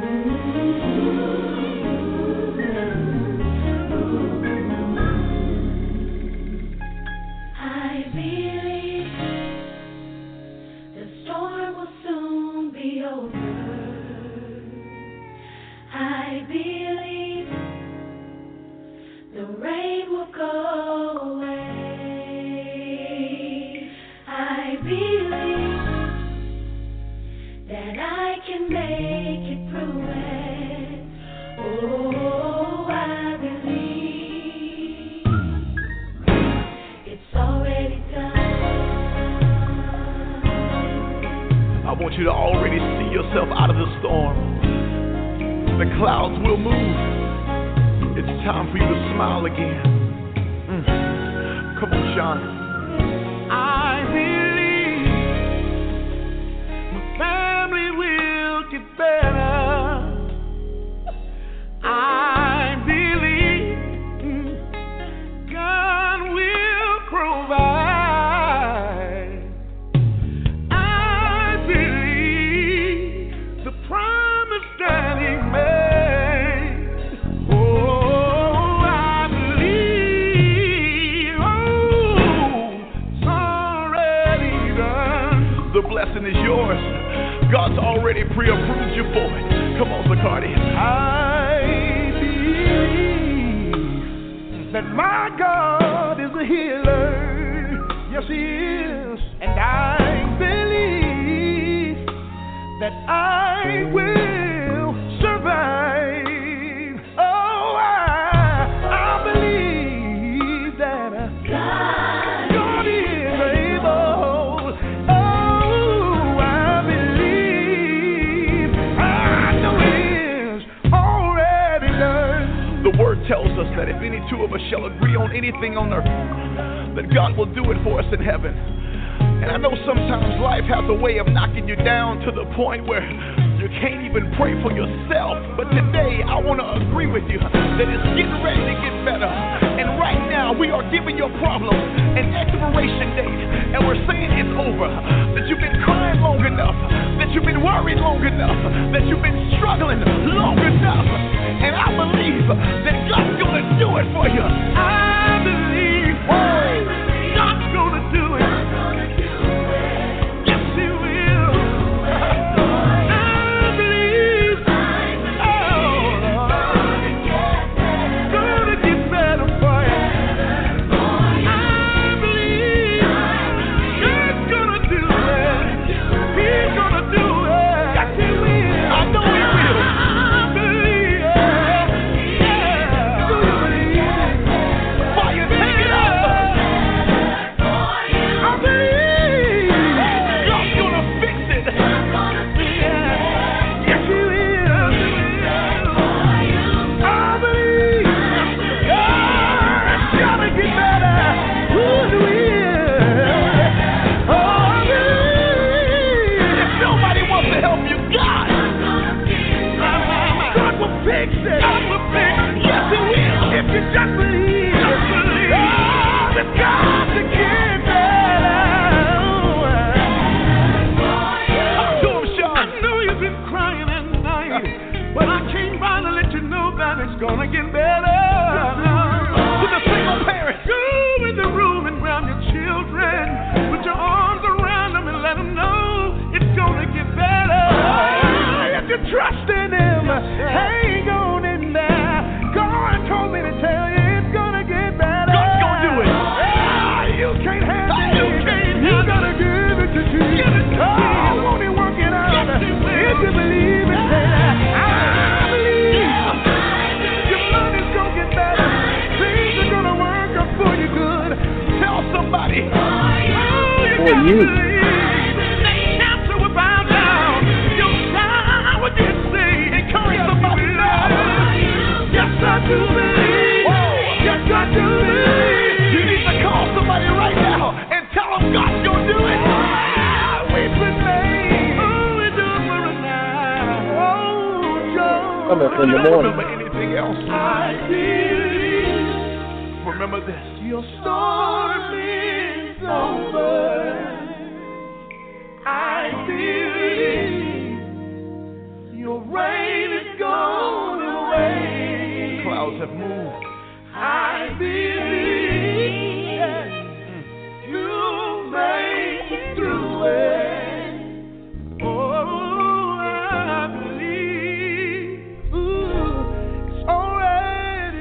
I believe the storm will soon be over. I believe the rain will go away. I believe that I can make it through it. Oh, I believe it's already done. I want you to already see yourself out of the storm. The clouds will move. It's time for you to smile again. Mm. Come on, Sean. I believe my family will get better. I believe God will provide. I believe the promise that He made. Oh, I believe. Oh, it's already done. The blessing is yours. God's already pre-approved you for it. Come on, Zacardi. I believe that my God is a healer. Yes, He is. And I believe that I will survive. Oh, I, I believe that God, God is able. Oh, I believe. I know it is already done. The Word tells us that if any two of us shall agree on anything on earth, that God will do it for us in heaven. And I know sometimes life has a way of knocking you down to the point where you can't even pray for yourself. But today I want to agree with you that it's getting ready to get better. And right now we are giving your problem an expiration date. And we're saying it's over. That you've been crying long enough. That you've been worried long enough. That you've been struggling long enough. And I believe that God's going to do it for you. I believe God's going to do it. Gonna get better. To the single parents, go in the room and grab your children. Put your arms around them and let them know it's gonna get better. If you trust in Him, hang on in there. God told me to tell you it's gonna get better. God's gonna do it. Ah, you can't handle it. You can't. You gotta give it to Jesus. Oh, won't He work it out? Yes, He will. If you believe it, say that. I believe. Somebody, oh, you for you. That cancer will bow down. Your child will get saved. Encourage somebody now. Yes, I do believe. Yes, I do believe. Coming in the morning. Remember anything else? I believe. Remember this. Your storm is over. I believe. Your rain is gone away. Clouds have moved. I believe. You make it through it. Oh, I believe. Ooh, it's already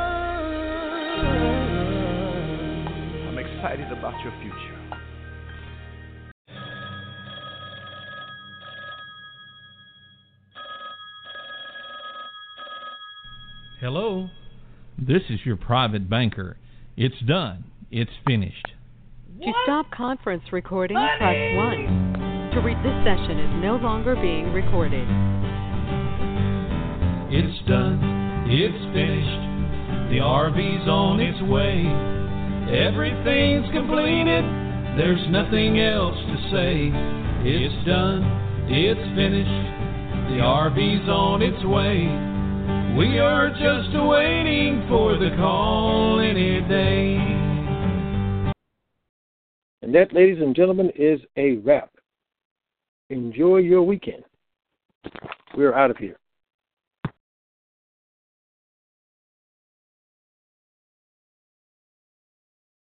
done. I'm excited about your future. Hello, this is your private banker. It's done. It's finished. To stop conference recording, press one. To read this session is no longer being recorded. It's done. It's finished. The R V's on its way. Everything's completed. There's nothing else to say. It's done. It's finished. The R V's on its way. We are just waiting for the call any day. And that, ladies and gentlemen, is a wrap. Enjoy your weekend. We're out of here.